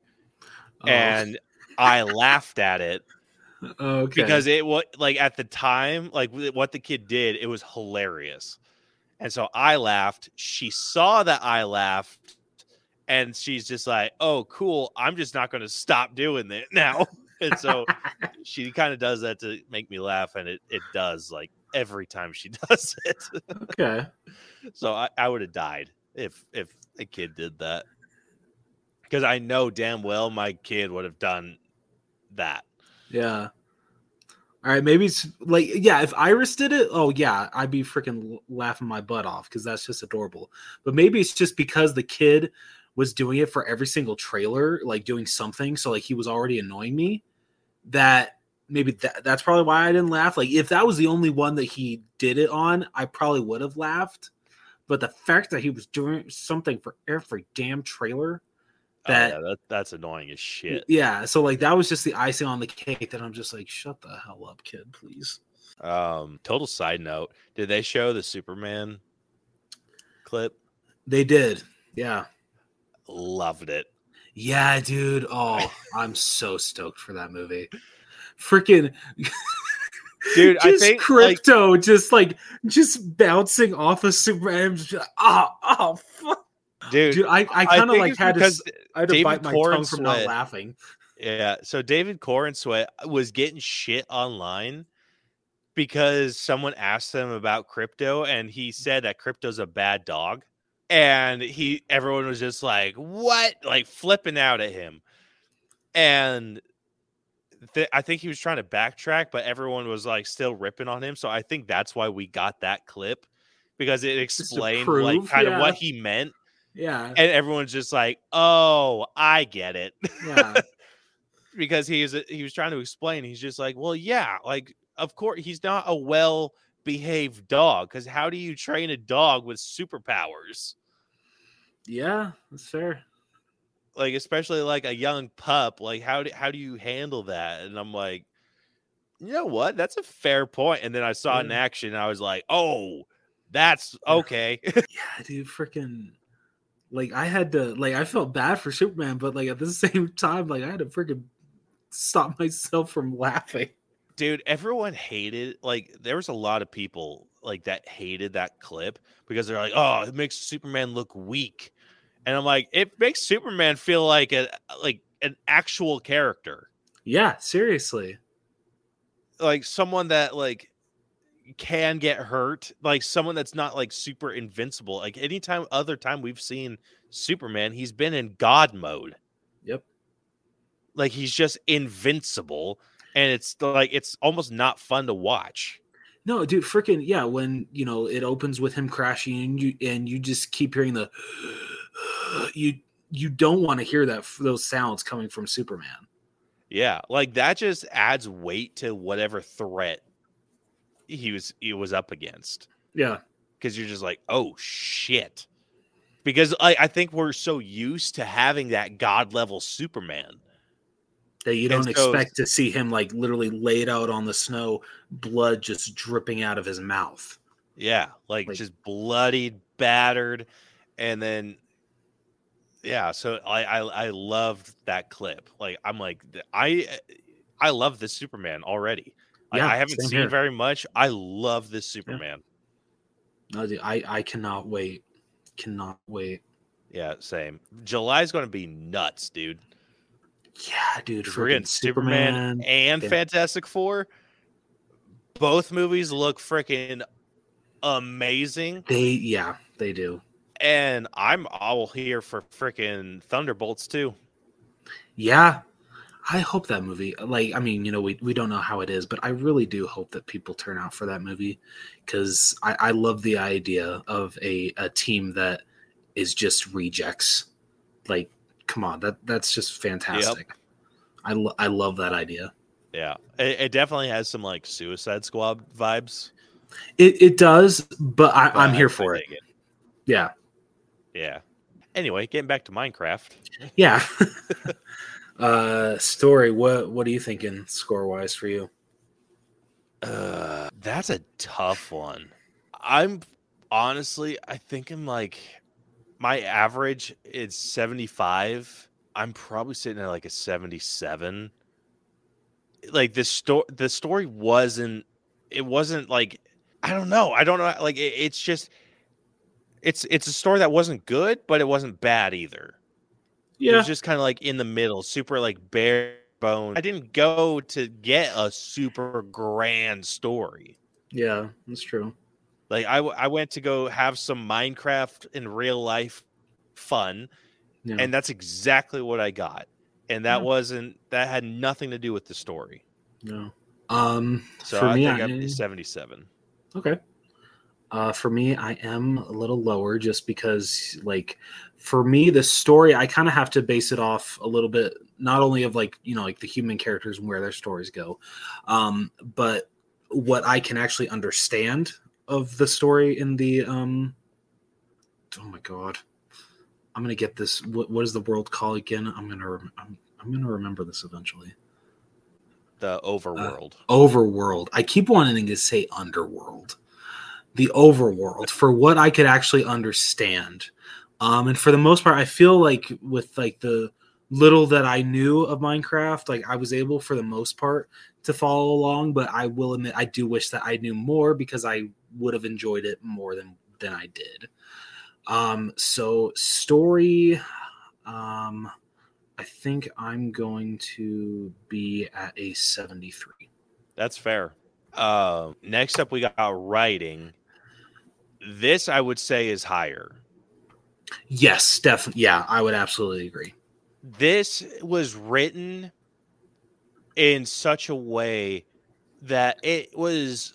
and I laughed at it. Okay. Because it was like at the time, like what the kid did, it was hilarious, and so I laughed. She saw that I laughed, and she's just like, "Oh, cool! I'm just not going to stop doing it now." And so she kind of does that to make me laugh, and it does like every time she does it. Okay. So I would have died if a kid did that, because I know damn well my kid would have done that. Yeah. All right, maybe it's like, yeah, if Iris did it, oh yeah, I'd be freaking laughing my butt off because that's just adorable. But maybe it's just because the kid was doing it for every single trailer, like doing something, so like he was already annoying me, that maybe that's probably why I didn't laugh. Like if that was the only one that he did it on, I probably would have laughed. But the fact that he was doing something for every damn trailer, that's annoying as shit. Yeah, so like that was just the icing on the cake that I'm just like, shut the hell up, kid, please. Total side note, did they show the Superman clip? They did. Yeah. Loved it. Yeah, dude. Oh, I'm so stoked for that movie. Freaking dude, just I think Crypto just bouncing off of Superman. Oh fuck. Dude, I kind of like had to bite my tongue from not laughing. Yeah, so David Corenswet was getting shit online because someone asked him about Crypto, and he said that Crypto's a bad dog, and everyone was just like, "What?" Like flipping out at him, and I think he was trying to backtrack, but everyone was like still ripping on him. So I think that's why we got that clip, because it explained like kind of what he meant. Yeah. And everyone's just like, "Oh, I get it." Yeah. Because he was trying to explain. He's just like, "Well, yeah, like of course he's not a well-behaved dog, because how do you train a dog with superpowers?" Yeah, that's fair. Like especially like a young pup, like how do you handle that? And I'm like, you know what? That's a fair point. And then I saw it in action, and I was like, "Oh, that's okay." Yeah, dude, freaking. Like I had to, like I felt bad for Superman, but like at the same time, like I had to freaking stop myself from laughing. Dude, everyone hated, like there was a lot of people like that hated that clip because they're like, "Oh, it makes Superman look weak," and I'm like, it makes Superman feel like an actual character. Yeah, seriously, like someone that like can get hurt, like someone that's not like super invincible. Like other time we've seen Superman, he's been in God mode. Yep. Like he's just invincible, and it's like it's almost not fun to watch. No, dude, freaking yeah. When it opens with him crashing, and you just keep hearing the you don't want to hear those sounds coming from Superman. Yeah, like that just adds weight to whatever threat he was up against. Yeah, because you're just like, oh shit. Because I think we're so used to having that god level Superman that you don't expect to see him like literally laid out on the snow, blood just dripping out of his mouth. Yeah, like just bloodied, battered, and then yeah. So I loved that clip. Like I'm like I love this Superman already. Yeah, I haven't seen very much. I love this Superman. Yeah. No, dude, I cannot wait. Cannot wait. Yeah, same. July's going to be nuts, dude. Yeah, dude. We're getting Superman and Fantastic Four. Both movies look freaking amazing. They do. And I'm all here for freaking Thunderbolts too. Yeah. I hope that movie, like, I mean, we don't know how it is, but I really do hope that people turn out for that movie because I love the idea of a team that is just rejects. Like, come on, that's just fantastic. Yep. I love that idea. Yeah, it definitely has some like Suicide Squad vibes. It does, but I'm here for it. Yeah. Yeah. Anyway, getting back to Minecraft. Yeah. Story, what are you thinking score wise for you? That's a tough one. I think I'm like my average is 75. I'm probably sitting at like a 77. Like the story wasn't like I don't know like it's just it's a story that wasn't good, but it wasn't bad either. Yeah. It was just kind of like in the middle, super like bare bones. I didn't go to get a super grand story. Yeah, that's true. Like I went to go have some Minecraft in real life fun, and that's exactly what I got. And that that had nothing to do with the story. No. So for me, I think I'm 77. Okay. For me, I am a little lower just because, like, for me, the story, I kind of have to base it off a little bit, not only of like the human characters and where their stories go, but what I can actually understand of the story in the, oh my God, I'm going to get this. What is the world called again? I'm going to remember this eventually. The overworld. Overworld. I keep wanting to say underworld. The overworld, for what I could actually understand. And for the most part, I feel like with like the little that I knew of Minecraft, like I was able for the most part to follow along, but I will admit I do wish that I knew more because I would have enjoyed it more than I did. So story, I think I'm going to be at a 73. That's fair. Next up, we got writing. This, I would say, is higher. Yes, definitely. Yeah, I would absolutely agree. This was written in such a way that it was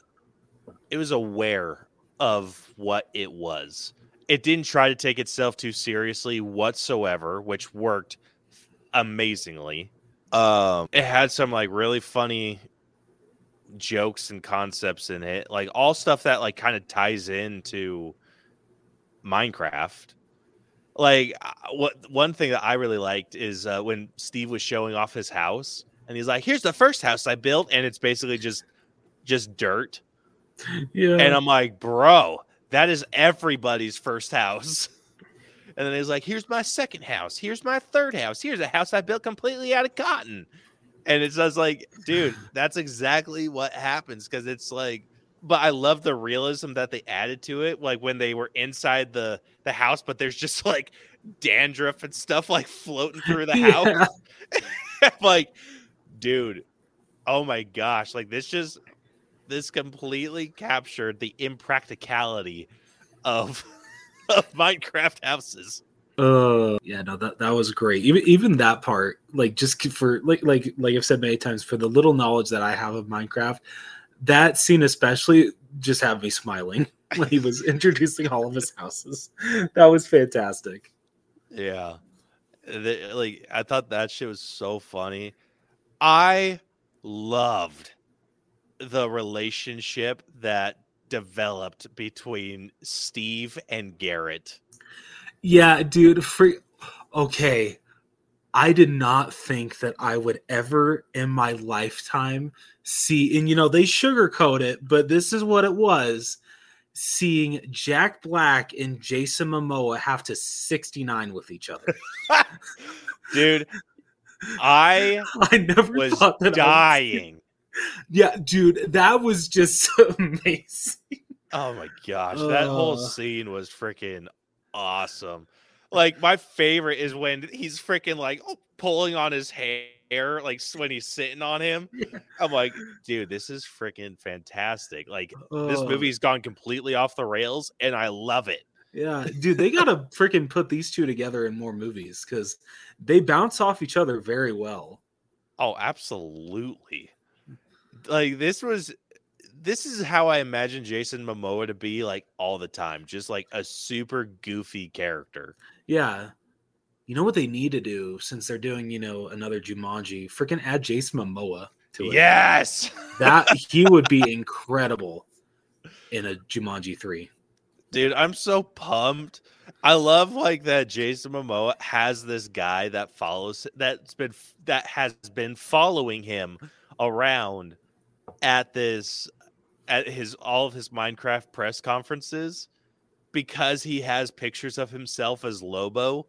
aware of what it was. It didn't try to take itself too seriously whatsoever, which worked amazingly. It had some like really funny jokes and concepts in it, like all stuff that like kind of ties into Minecraft. Like one thing that I really liked is when Steve was showing off his house and he's like, here's the first house I built, and it's basically just dirt. Yeah. And I'm like, bro, that is everybody's first house. And then he's like, here's my second house, here's my third house, here's a house I built completely out of cotton. And it's just like, dude, that's exactly what happens. Because it's like, but I love the realism that they added to it. Like when they were inside the house, but there's just like dandruff and stuff like floating through the house. Like, dude, oh my gosh. Like this completely captured the impracticality of Minecraft houses. Yeah, no, that was great. Even that part, like just for like I've said many times, for the little knowledge that I have of Minecraft, that scene especially just had me smiling when he was introducing all of his houses. That was fantastic. Yeah. Like I thought that shit was so funny. I loved the relationship that developed between Steve and Garrett. Yeah, dude. Okay, I did not think that I would ever in my lifetime see, and they sugarcoat it, but this is what it was. Seeing Jack Black and Jason Momoa have to 69 with each other. Dude, I never was thought that dying. Yeah, dude, that was just amazing. Oh my gosh, that whole scene was freaking awesome. Like my favorite is when he's freaking like pulling on his hair, like when he's sitting on him. Yeah. I'm like, dude, this is freaking fantastic. Like this movie's gone completely off the rails, and I love it. Yeah, dude, they gotta freaking put these two together in more movies because they bounce off each other very well. Oh, absolutely. Like this is how I imagine Jason Momoa to be like all the time, just like a super goofy character. Yeah. You know what they need to do since they're doing, another Jumanji? Freaking add Jason Momoa to it. Yes. That he would be incredible in a Jumanji 3. Dude, I'm so pumped. I love like that Jason Momoa has this guy that has been following him around at all of his Minecraft press conferences because he has pictures of himself as Lobo.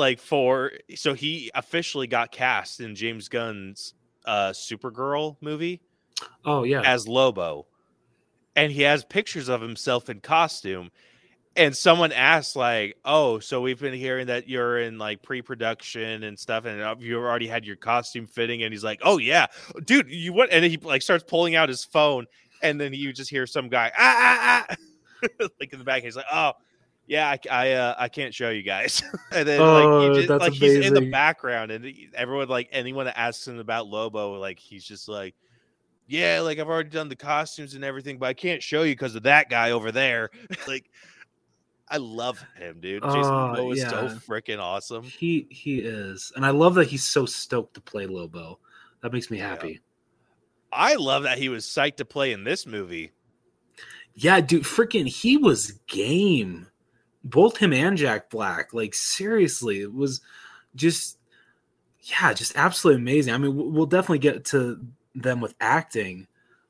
So he officially got cast in James Gunn's Supergirl movie. Oh yeah, as Lobo, and he has pictures of himself in costume. And someone asked, like, "Oh, so we've been hearing that you're in like pre-production and stuff, and you already had your costume fitting." And he's like, "Oh yeah, dude, you what?" And he like starts pulling out his phone, and then you just hear some guy like in the back. He's like, "Oh yeah, I can't show you guys." And then he's in the background, and everyone anyone that asks him about Lobo, like he's just like, "Yeah, like I've already done the costumes and everything, but I can't show you because of that guy over there." Like. I love him, dude. Jason Momoa is so freaking awesome. He is. And I love that he's so stoked to play Lobo. That makes me happy. Yeah. I love that he was psyched to play in this movie. Yeah, dude, freaking he was game. Both him and Jack Black. Like, seriously, it was just absolutely amazing. I mean, we'll definitely get to them with acting.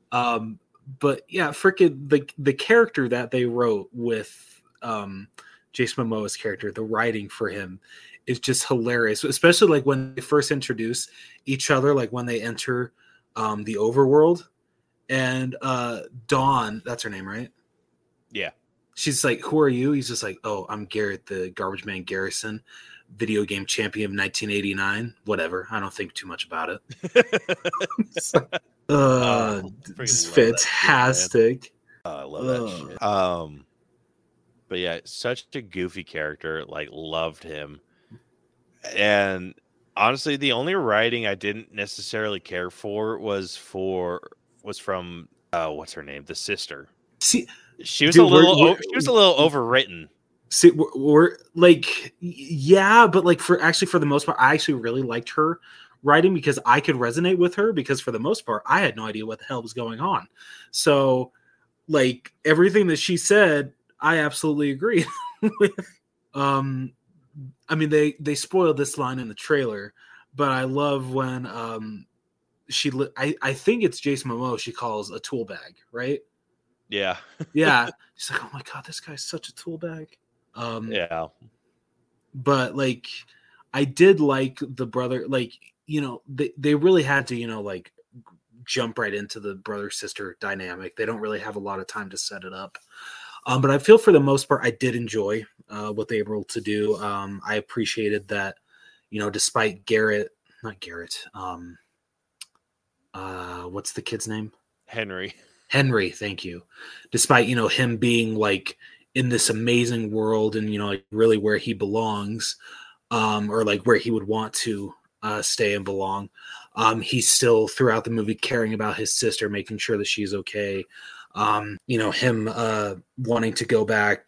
But yeah, freaking the character that they wrote with Jason Momoa's character, the writing for him is just hilarious, especially like when they first introduce each other, like when they enter the overworld, and Dawn, that's her name, right? Yeah. She's like, "Who are you?" He's just like, "Oh, I'm Garrett, the Garbage Man Garrison, video game champion of 1989. Whatever. I don't think too much about it." It's fantastic. Shit, I love that shit. But yeah, such a goofy character. Like, loved him. And honestly, the only writing I didn't necessarily care for was from what's her name, the sister. See, she was a little overwritten. See, we're like, yeah, but like for the most part, I actually really liked her writing because I could resonate with her because for the most part, I had no idea what the hell was going on. So, like everything that she said, I absolutely agree with. I mean, they spoiled this line in the trailer, but I love when I think it's Jason Momoa she calls a tool bag, right? Yeah. Yeah. She's like, "Oh my God, this guy's such a tool bag." Yeah. But like, I did like the brother, like, they really had to, like jump right into the brother sister dynamic. They don't really have a lot of time to set it up. But I feel for the most part, I did enjoy what they were able to do. I appreciated that, despite not Garrett. What's the kid's name? Henry. Thank you. Despite, him being like in this amazing world and, like really where he belongs, or like where he would want to stay and belong. He's still throughout the movie caring about his sister, making sure that she's okay. Him wanting to go back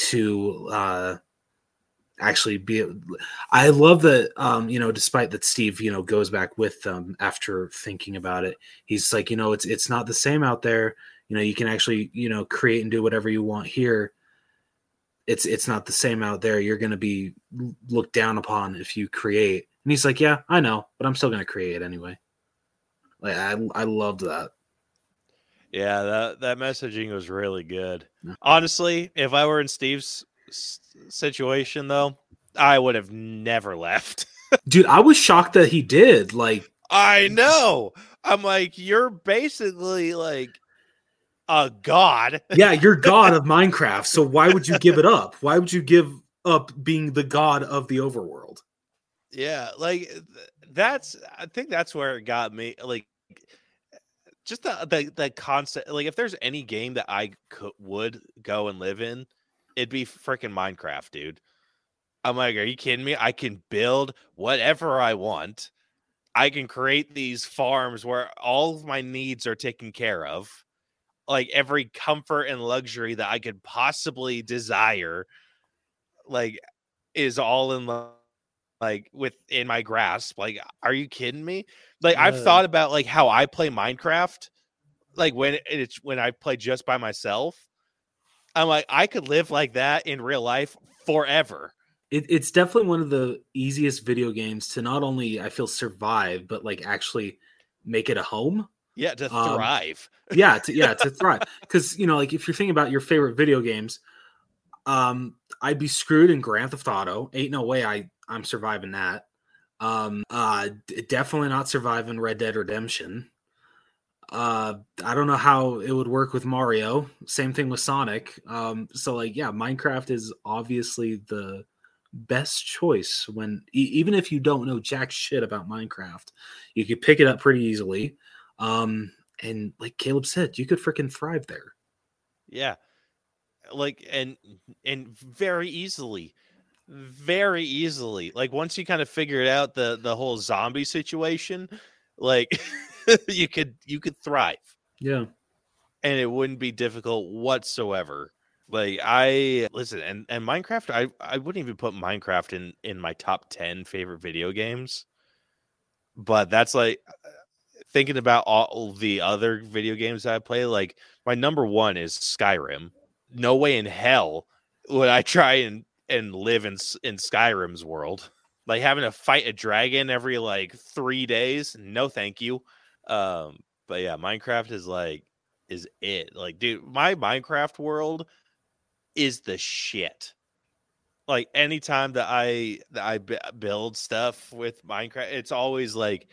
to actually be. I love that. Despite that, Steve, goes back with them after thinking about it. He's like, it's not the same out there. You can actually, create and do whatever you want here. It's not the same out there. You're going to be looked down upon if you create. And he's like, yeah, I know, but I'm still going to create anyway. Like, I loved that. Yeah, that messaging was really good. Yeah. Honestly, if I were in Steve's situation, though, I would have never left. Dude, I was shocked that he did. Like, I know. I'm like, you're basically like a god. Yeah, you're god of Minecraft. So why would you give it up? Why would you give up being the god of the overworld? Yeah, like I think that's where it got me. Like, just the concept. Like, if there's any game that I would go and live in, it'd be freaking Minecraft, dude. I'm like, are you kidding me? I can build whatever I want. I can create these farms where all of my needs are taken care of. Like, every comfort and luxury that I could possibly desire, like, is all within my grasp. Like, are you kidding me? Like, I've thought about like how I play Minecraft. Like, when I play just by myself, I'm like, I could live like that in real life forever. It's definitely one of the easiest video games to not only, I feel, survive, but like actually make it a home. Yeah, to thrive. To thrive. Because, like, if you're thinking about your favorite video games, I'd be screwed in Grand Theft Auto. Ain't no way I'm surviving that. Definitely not surviving Red Dead Redemption. I don't know how it would work with Mario. Same thing with Sonic. So, like, yeah, Minecraft is obviously the best choice when, even if you don't know jack shit about Minecraft, you could pick it up pretty easily. And like Caleb said, you could freaking thrive there. Yeah. Like, and very easily. Like, once you kind of figure out the whole zombie situation, like you could thrive. Yeah. And it wouldn't be difficult whatsoever. Like, and Minecraft, I wouldn't even put Minecraft in my top 10 favorite video games. But that's like, thinking about all the other video games that I play, like, my number one is Skyrim. No way in hell would I try and live in Skyrim's world. Like, having to fight a dragon every like 3 days, no thank you. But yeah, Minecraft is it. Like, dude, my Minecraft world is the shit. Like, anytime that I build stuff with Minecraft, it's always like,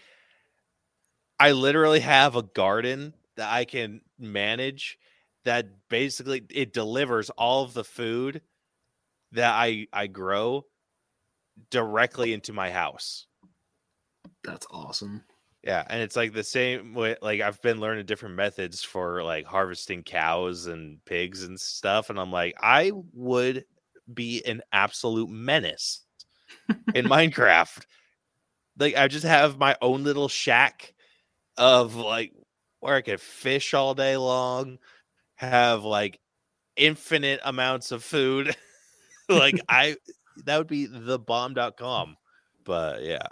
I literally have a garden that I can manage that basically it delivers all of the food that I grow directly into my house. That's awesome. Yeah, and it's like the same way. Like, I've been learning different methods for like harvesting cows and pigs and stuff, and I'm like, I would be an absolute menace in Minecraft. Like, I just have my own little shack of like where I could fish all day long, have like infinite amounts of food. Like, that would be thebomb.com. But yeah,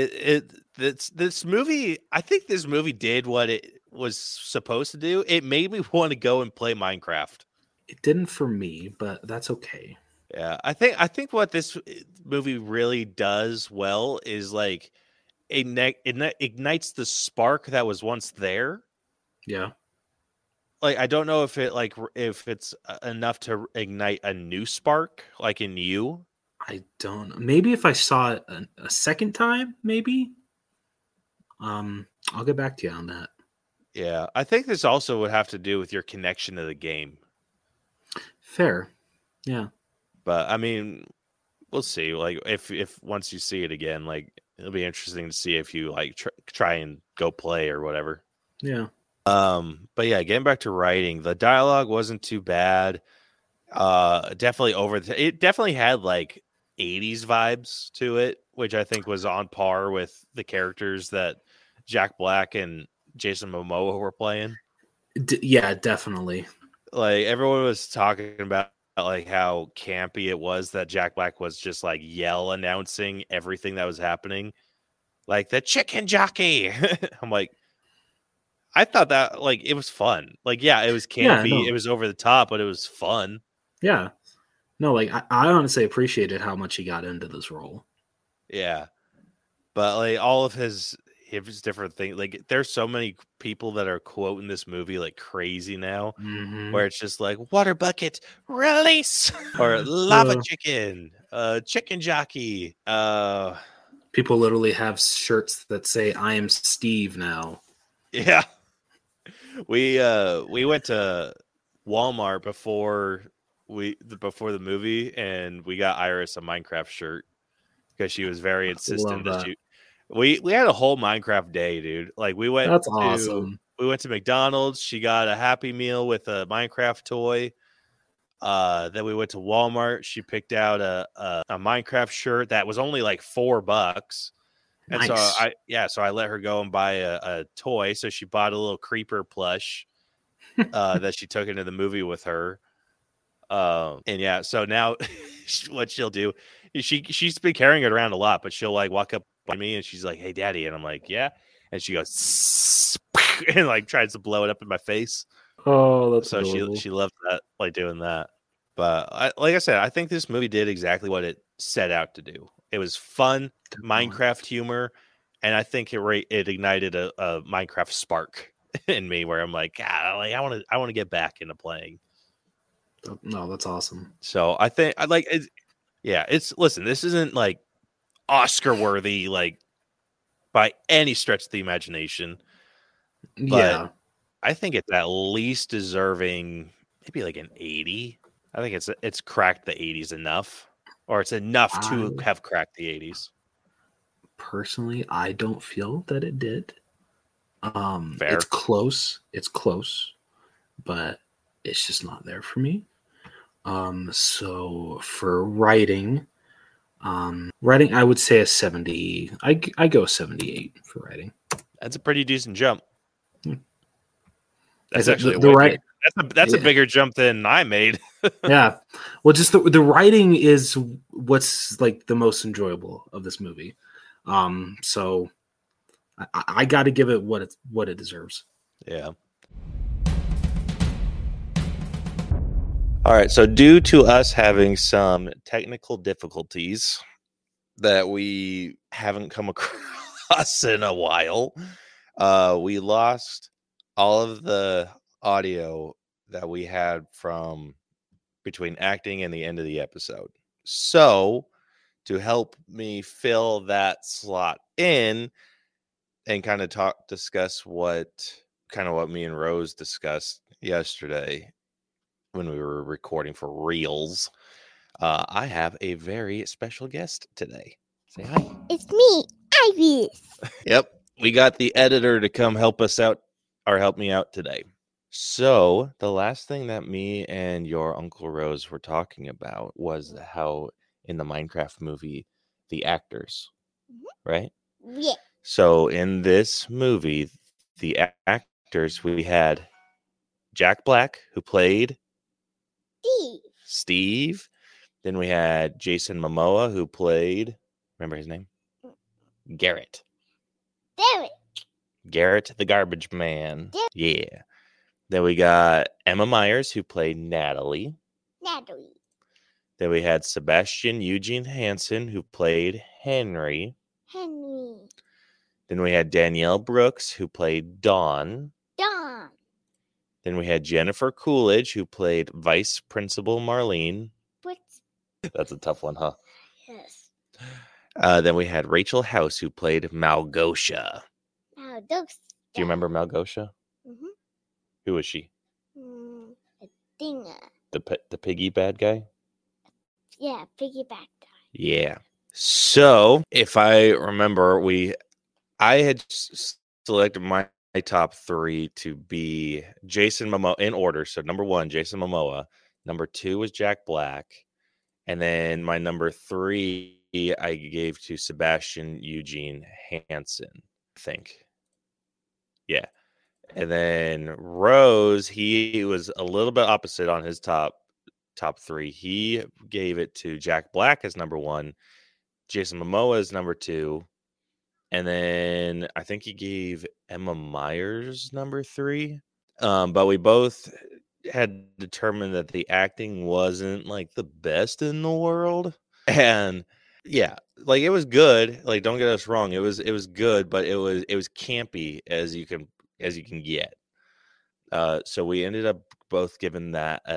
this movie, I think this movie did what it was supposed to do. It made me want to go and play Minecraft. It didn't for me, but that's okay. Yeah, I think what this movie really does well is like it ignites the spark that was once there. Yeah. Like, I don't know if it's enough to ignite a new spark, like in you. I don't know. Maybe if I saw it a second time, maybe. I'll get back to you on that. Yeah, I think this also would have to do with your connection to the game. Fair. Yeah. But I mean, we'll see. Like, if once you see it again, like, it'll be interesting to see if you like try and go play or whatever. Yeah. But yeah, getting back to writing, the dialogue wasn't too bad. Definitely it definitely had like 80s vibes to it, which I think was on par with the characters that Jack Black and Jason Momoa were playing. Yeah, definitely. Like everyone was talking about like how campy it was that Jack Black was just like yell announcing everything that was happening, like the chicken jockey. I'm like, I thought that like it was fun. Like, yeah, it was campy, no. it was over the top, but it was fun. Yeah. No, like I honestly appreciated how much he got into this role. Yeah. But like all of his different things, like there's so many people that are quoting this movie like crazy now, where it's just like water bucket release or lava chicken, chicken jockey. People literally have shirts that say "I am Steve" now. Yeah. We went to Walmart before the movie, and we got Iris a Minecraft shirt because she was very insistent that she. We had a whole Minecraft day, dude. Like we went. That's awesome. We went to McDonald's. She got a Happy Meal with a Minecraft toy. Then we went to Walmart. She picked out a Minecraft shirt that was only like $4. And nice. so I let her go and buy a toy. So she bought a little creeper plush that she took into the movie with her. And yeah, so now what she'll do, she's been carrying it around a lot, but she'll like walk up by me and she's like, "Hey, Daddy," and I'm like, "Yeah," and she goes and like tries to blow it up in my face. Oh, that's so adorable. she loved that, like doing that. But like I said, I think this movie did exactly what it set out to do. It was fun, Minecraft humor, and I think it ignited a Minecraft spark in me where I'm like, God, like I want to get back into playing. No, that's awesome. So I think I like it. Yeah, listen, this isn't like Oscar worthy, like by any stretch of the imagination. Yeah, I think it's at least deserving maybe like an 80. I think it's cracked the 80s enough, or it's enough to have cracked the 80s. Personally, I don't feel that it did. Fair. It's close, but it's just not there for me. So for writing, I would say a 70. I go 78 for writing. That's a pretty decent jump. That's Is actually that's a bigger jump than I made. Yeah, well, just the writing is what's like the most enjoyable of this movie. So I got to give it what it deserves. Yeah. All right, so due to us having some technical difficulties that we haven't come across in a while, we lost all of the audio that we had from between acting and the end of the episode. So to help me fill that slot in and kind of discuss what me and Rose discussed yesterday when we were recording for Reels, I have a very special guest today. Say hi. It's me, Iris. Yep. We got the editor to come help us out, or help me out today. So the last thing that me and your Uncle Rose were talking about was how in the Minecraft movie, the actors, right? Yeah. So in this movie, the actors, we had Jack Black, who played Steve. Then we had Jason Momoa, who played, remember his name? Garrett. Garrett the Garbage Man. Yeah. Then we got Emma Myers, who played Natalie. Then we had Sebastian Eugene Hansen, who played Henry. Then we had Danielle Brooks, who played Dawn. Then we had Jennifer Coolidge, who played Vice Principal Marlene. That's a tough one, huh? Yes. Then we had Rachel House, who played Malgosia. Do you remember Malgosia? Mm-hmm. Who was she? A dinger. The piggy bad guy? Yeah, piggy bad guy. Yeah. So, if I remember, I had selected my top 3 to be Jason Momoa in order. So, number 1, Jason Momoa. Number 2 was Jack Black. And then my number 3 I gave to Sebastian Eugene Hansen, I think. Yeah. And then Rose, he was a little bit opposite on his top 3. He gave it to Jack Black as number 1, Jason Momoa as number 2, and then I think he gave Emma Myers number 3. But we both had determined that the acting wasn't like the best in the world. And yeah, like it was good. Like, don't get us wrong, it was good, but it was campy as you can get. So we ended up both giving that a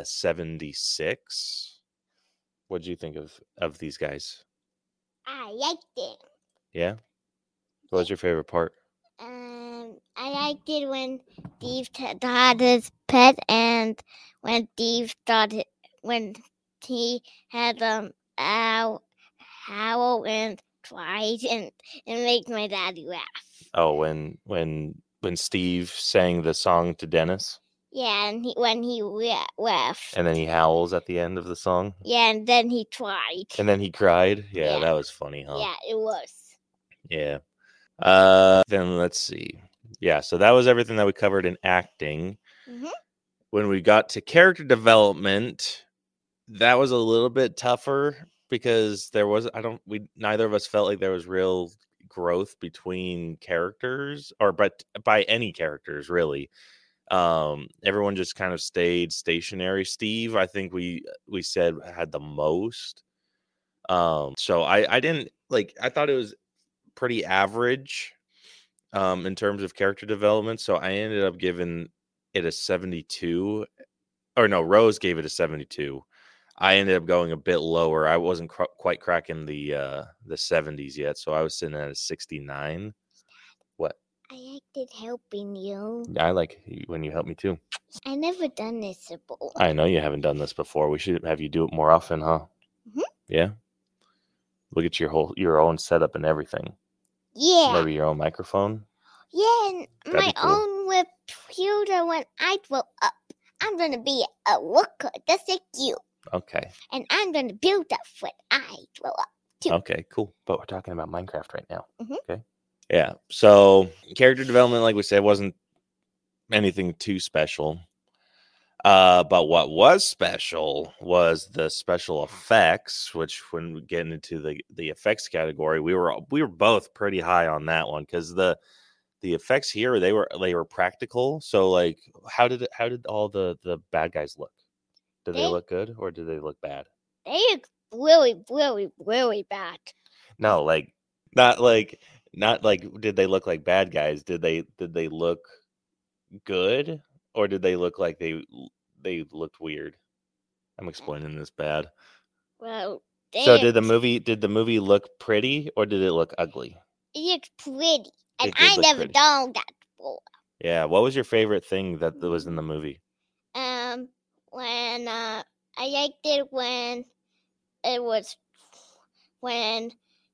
76. What did you think of these guys? I liked it. Yeah. What was your favorite part? I liked it when Steve had his pet, and when Steve started when he had howl and tried and make my daddy laugh. Oh, when Steve sang the song to Dennis, Yeah, and when he laughed. and then he howls at the end of the song, Yeah, and then he tried. and then he cried. Yeah, Yeah. that was funny, huh? Yeah, it was. Yeah. Then let's see. Yeah, so that was everything that we covered in acting. Mhm. When we got to character development, that was a little bit tougher because neither of us felt like there was real growth between characters, but by any characters really. Everyone just kind of stayed stationary. Steve, I think we said had the most. So I didn't like. I thought it was pretty average in terms of character development, so I ended up giving it a 72. Or no, Rose gave it a 72. I ended up going a bit lower. I wasn't quite cracking the 70s yet, so I was sitting at a 69. What? I liked it helping you. I like when you help me too. I never done this before. I know you haven't done this before. We should have you do it more often, huh? Mhm. Yeah. Look at your own setup and everything. Yeah. Maybe your own microphone. Yeah, and That'd my be cool. own with computer when I grow up. I'm gonna be a worker just like you. Okay. And I'm gonna build up when I grow up. Too. Okay, cool. But we're talking about Minecraft right now. Mhm. Okay. Yeah. So character development, like we said, wasn't anything too special. But what was special was the special effects, which when we get into the effects category, we were both pretty high on that one because the effects here they were practical. So like how did all the bad guys look? Did they look good or did they look bad? They look really, really, really bad. No, like not like did they look like bad guys? Did they look good or did they look like they looked weird? I'm explaining this bad. Well, So did the movie look pretty or did it look ugly? It looks pretty. And It did I look never pretty. done that before. Yeah, what was your favorite thing that was in the movie? When I liked it when it was when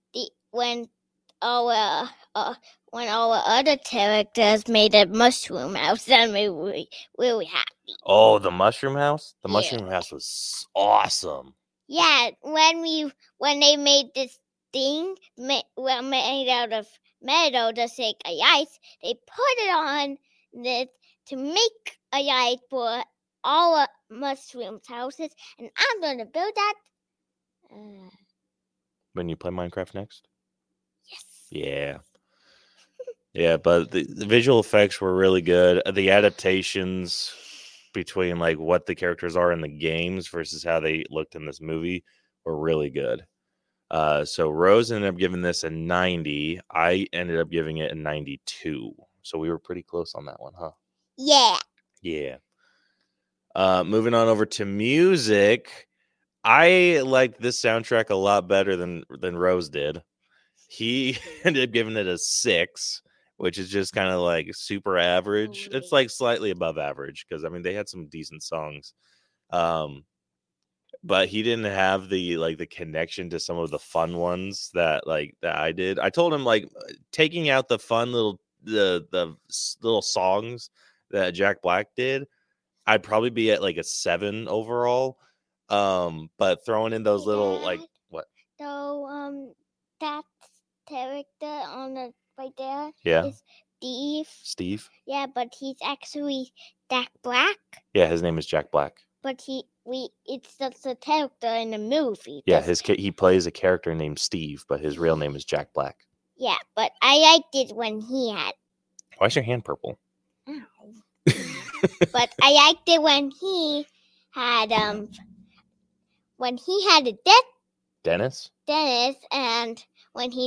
our other characters made a mushroom house. That made me really happy. Oh, the mushroom house? The Yeah. mushroom house was awesome. Yeah, when they made this thing made out of metal to shake ice, they put it on this to make a ice for all mushrooms houses, and I'm gonna build that. When you play Minecraft next? Yes. Yeah. Yeah, but the visual effects were really good. The adaptations between like what the characters are in the games versus how they looked in this movie were really good. So Rose ended up giving this a 90. I ended up giving it a 92. So we were pretty close on that one, huh? Yeah. Yeah. Moving on over to music. I liked this soundtrack a lot better than Rose did. He ended up giving it a 6, which is just kind of like super average. Oh, It's like slightly above average because I mean they had some decent songs. But he didn't have the connection to some of the fun ones that I did. I told him like taking out the fun little the little songs that Jack Black did, I'd probably be at like a 7 overall. But throwing in those little like Dad, what? So that character on the right there Yeah, is Steve. Steve. Yeah, but he's actually Jack Black. Yeah, his name is Jack Black. But it's just a character in the movie. Yeah, That's- he plays a character named Steve, but his real name is Jack Black. Yeah, but I liked it when he had. Why's your hand purple? But I liked it when he had a death Dennis? Dennis, and when he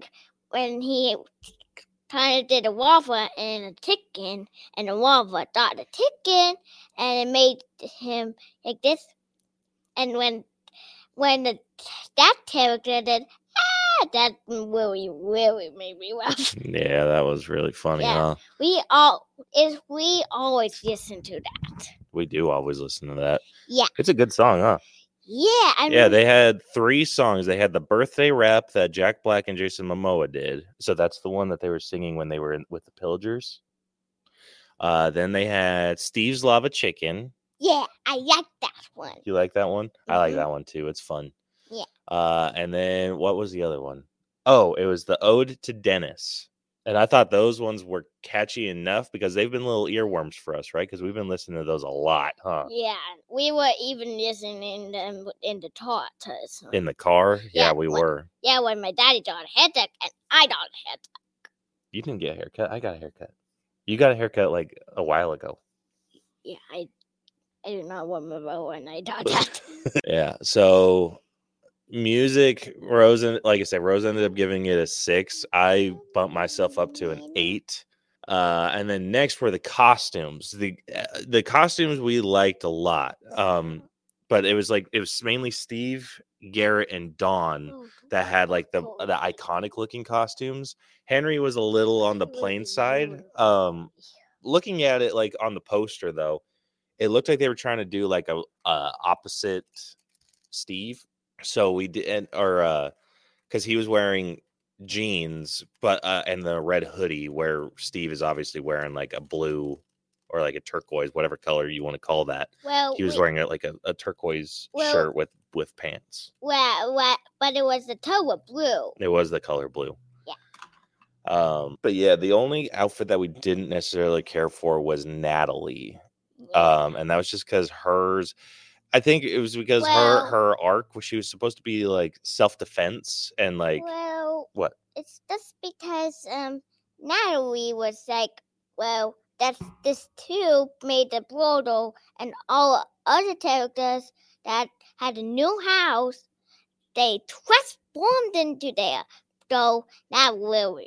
kind of did a waffle and a chicken, and the waffle got a chicken, and it made him like this. And when that character did, that really, really made me laugh. Yeah, that was really funny, Yeah. huh? We always listen to that. We do always listen to that. Yeah. It's a good song, huh? Yeah, Yeah, they had 3 songs. They had the birthday rap that Jack Black and Jason Momoa did. So that's the one that they were singing when they were with the Pillagers. Then they had Steve's Lava Chicken. Yeah, I like that one. You like that one? I like Mhm. that one too. It's fun. Yeah. And then what was the other one? Oh, it was the Ode to Dennis. And I thought those ones were catchy enough because they've been little earworms for us, right? Because we've been listening to those a lot, huh? Yeah, we were even listening them in the tortoise. In the car? Yeah, Yeah, we what- were. Yeah, when my daddy got a haircut and I got a haircut. You didn't get a haircut. I got a haircut. You got a haircut like a while ago. Yeah, I do not remember when I got that. Yeah. So music, Rose ended up giving it a 6. I bumped myself up to an 8. And then next were the costumes. The costumes we liked a lot. But it was mainly Steve, Garrett, and Dawn that had like the iconic looking costumes. Henry was a little on the plain side. Looking at it like on the poster though, it looked like they were trying to do like a opposite Steve. So we did, because he was wearing jeans, but and the red hoodie, where Steve is obviously wearing like a blue or like a turquoise, whatever color you want to call that. Well, He was wearing a turquoise shirt with pants. Well, but it was the color blue. It was the color blue. Yeah. But yeah, the only outfit that we didn't necessarily care for was Natalie. And that was just because hers. I think it was because her arc, she was supposed to be like self-defense and like what? It's just because Natalie was like, well, this too made the Brodo and all other characters that had a new house, they transformed into there. So that really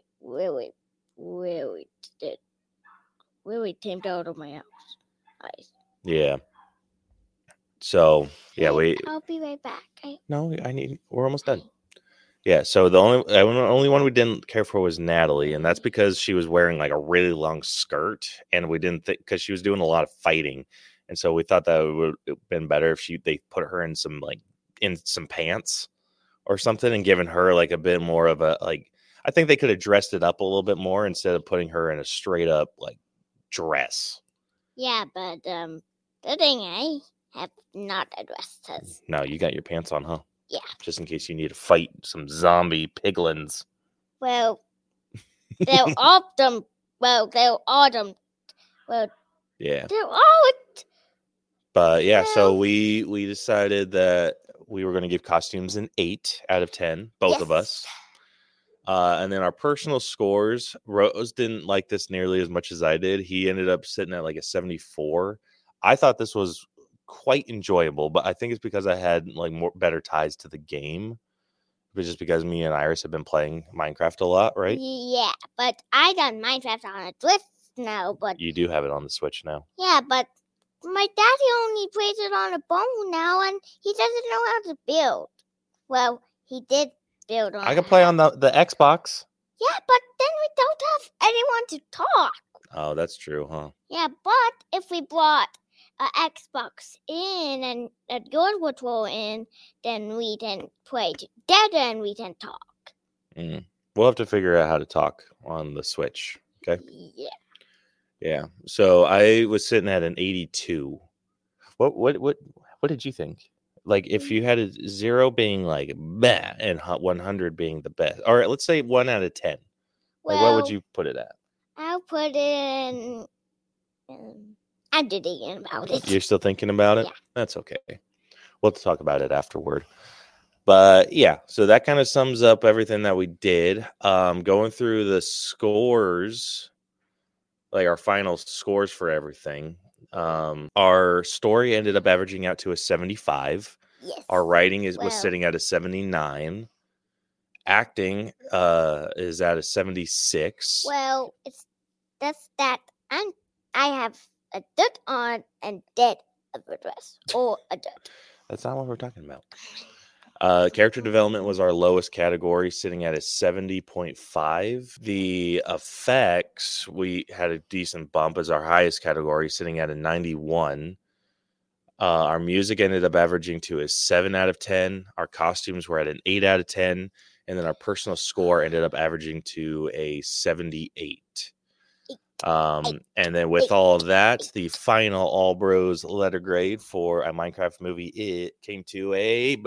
came out of my eyes. Yeah. So yeah, I'll be right back. We're almost done. Yeah, so the only one we didn't care for was Natalie, and that's because she was wearing like a really long skirt, and we didn't think because she was doing a lot of fighting, and so we thought that it would have been better if they put her in some pants or something and given her like a bit more of a like. I think they could have dressed it up a little bit more instead of putting her in a straight up like dress. Yeah, but the thing I have not addressed us. No, you got your pants on, huh? Yeah. Just in case you need to fight some zombie piglins. Well, they're all them. Well, they're all them. Well, yeah. They're all. But yeah, so we decided that we were going to give costumes an 8 out of 10, both of us. And then our personal scores, Rose didn't like this nearly as much as I did. He ended up sitting at like a 74. I thought this was quite enjoyable, but I think it's because I had like better ties to the game. But just because me and Iris have been playing Minecraft a lot, right? Yeah, but I got Minecraft on a Switch now, but You do have it on the Switch now. yeah, but my daddy only plays it on a phone now, and he doesn't know how to build. Well, he did build on. I can play on the Xbox. Yeah, but then we don't have anyone to talk. Oh, that's true, huh? Yeah, but if we brought an Xbox in and a Gold Patrol in, then we can play together and we can talk. We'll have to figure out how to talk on the Switch. Okay. Yeah. Yeah. So I was sitting at an 82. What did you think? Like if you had a 0 being like meh and 100 being the best, or let's say 1 out of 10. Like what would Well, you put it at? I'll put it in. I'm thinking about it. You're still thinking about it? Yeah. That's okay. We'll talk about it afterward. But yeah, so that kind of sums up everything that we did. Going through the scores, like our final scores for everything. Our story ended up averaging out to a 75. Yes. Our writing was Well- sitting at a 79. Acting is at a 76. Well, that's that. I have a dirt on and dead of a dress or a dirt. That's not what we're talking about. Character development was our lowest category, sitting at a 70.5. The effects, we had a decent bump as our highest category, sitting at a 91. Our music ended up averaging to a 7 out of 10. Our costumes were at an 8 out of 10. And then our personal score ended up averaging to a 78. And then with all of that, the final All Bros letter grade for a Minecraft movie, it came to a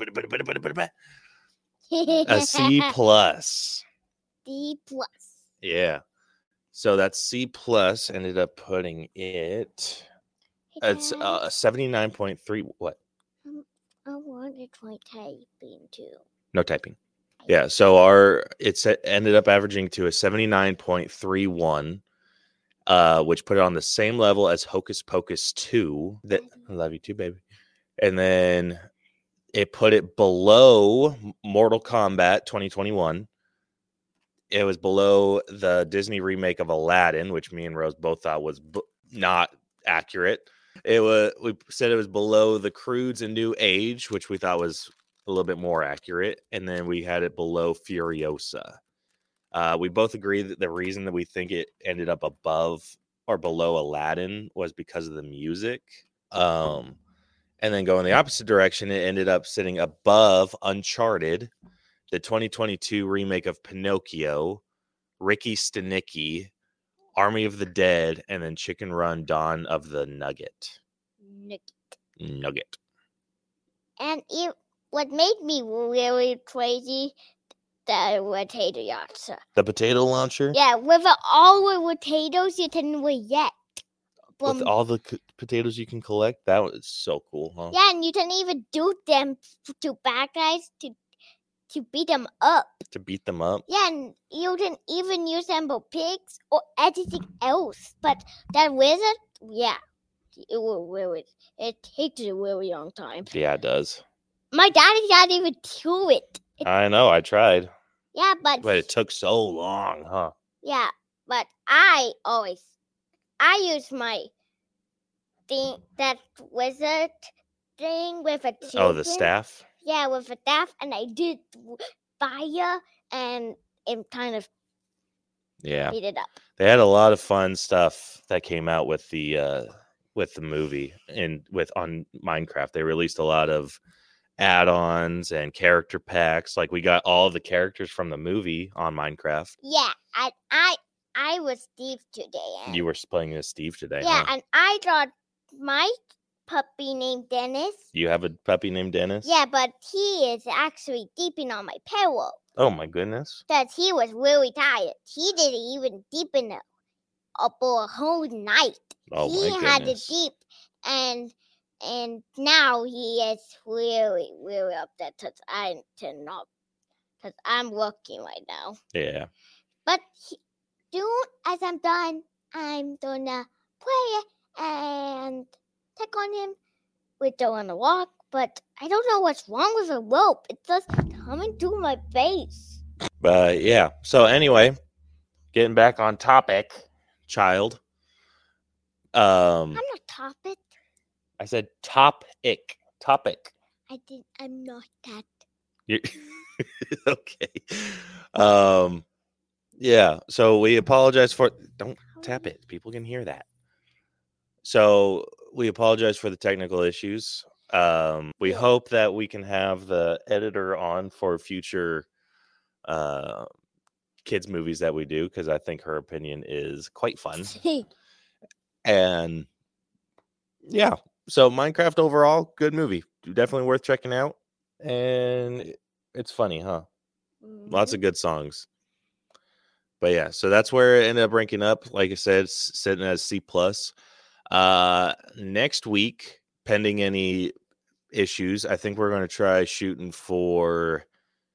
C plus. D plus. Yeah. So that C plus ended up putting it. It's Dad, 79.3. What? I wanted to typing too. No typing. Yeah. So it's ended up averaging to a 79.31. Which put it on the same level as Hocus Pocus 2. That I love you too, baby. And then it put it below Mortal Kombat 2021. It was below the Disney remake of Aladdin, which me and Rose both thought was not accurate. We said it was below The Croods: A New Age, which we thought was a little bit more accurate. And then we had it below Furiosa. We both agree that the reason that we think it ended up above or below Aladdin was because of the music. And then going the opposite direction, it ended up sitting above Uncharted, the 2022 remake of Pinocchio, Ricky Stenicki, Army of the Dead, and then Chicken Run: Dawn of the Nugget. Nugget. And what made me really crazy, the potato yachts. The potato launcher? Yeah, with all the potatoes you can get. With all the potatoes you can collect? That was so cool, huh? Yeah, and you can even do them to bad guys to beat them up. To beat them up? Yeah, and you can even use them for pigs or anything else. But that wizard, yeah, it takes a really long time. Yeah, it does. My daddy can't even do it. I know, I tried. Yeah, but it took so long, huh? yeah, but I use my thing, that wizard thing with a chicken. Oh, the staff? Yeah, with a staff, and I did fire, and it kind of Yeah. heat it up. They had a lot of fun stuff that came out with the movie and on Minecraft. They released a lot of add-ons and character packs. Like we got all the characters from the movie on Minecraft. Yeah, and I was Steve today. And, You were playing as Steve today, yeah, huh? and I got my puppy named Dennis. You have a puppy named Dennis? Yeah, but he is actually deeping on my pillow. Oh my goodness. Because he was really tired. He didn't even deepen it up for a whole night. Oh He my had to goodness. deep, and now he is really, really upset because I'm working right now. Yeah. But soon as I'm done, I'm gonna play and check on him. We go on a walk, but I don't know what's wrong with the rope. It's just coming to my face. But yeah. So anyway, getting back on topic, child. I'm not topic. I said topic. I'm not that. You- okay. Yeah. So we apologize for. Don't tap it. People can hear that. So we apologize for the technical issues. We hope that we can have the editor on for future kids movies that we do, because I think her opinion is quite fun. And yeah, so Minecraft overall, good movie. Definitely worth checking out. And it's funny, huh? Lots of good songs. But yeah, so that's where it ended up ranking up. Like I said, sitting as C+. Next week, pending any issues, I think we're going to try shooting for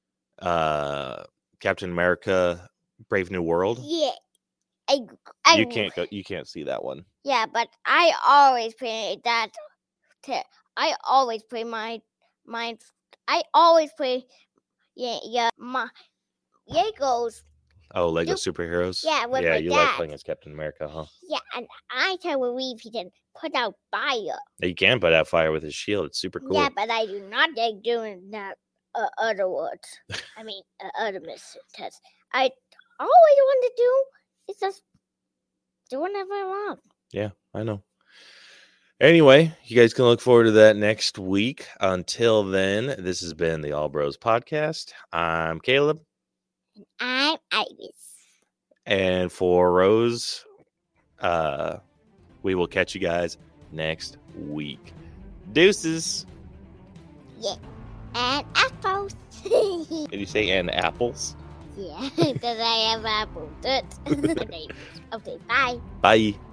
Captain America Brave New World. Yeah. You can't see that one. Yeah, but I always play that. I always play my. I always play. My Legos. Oh, Lego superheroes. Yeah, with yeah, my you dad. like playing as Captain America, huh? Yeah, and I can believe he can put out fire. You can put out fire with his shield. It's super cool. Yeah, but I do not like doing that. Other words. I mean, other missions. All I want to do is just do whatever I want. Yeah, I know. Anyway, you guys can look forward to that next week. Until then, this has been the All Bros Podcast. I'm Caleb. I'm Iris. And for Rose, we will catch you guys next week. Deuces. Yeah. And apples. Did you say and apples? Yeah, because I have apples. Okay, bye. Bye.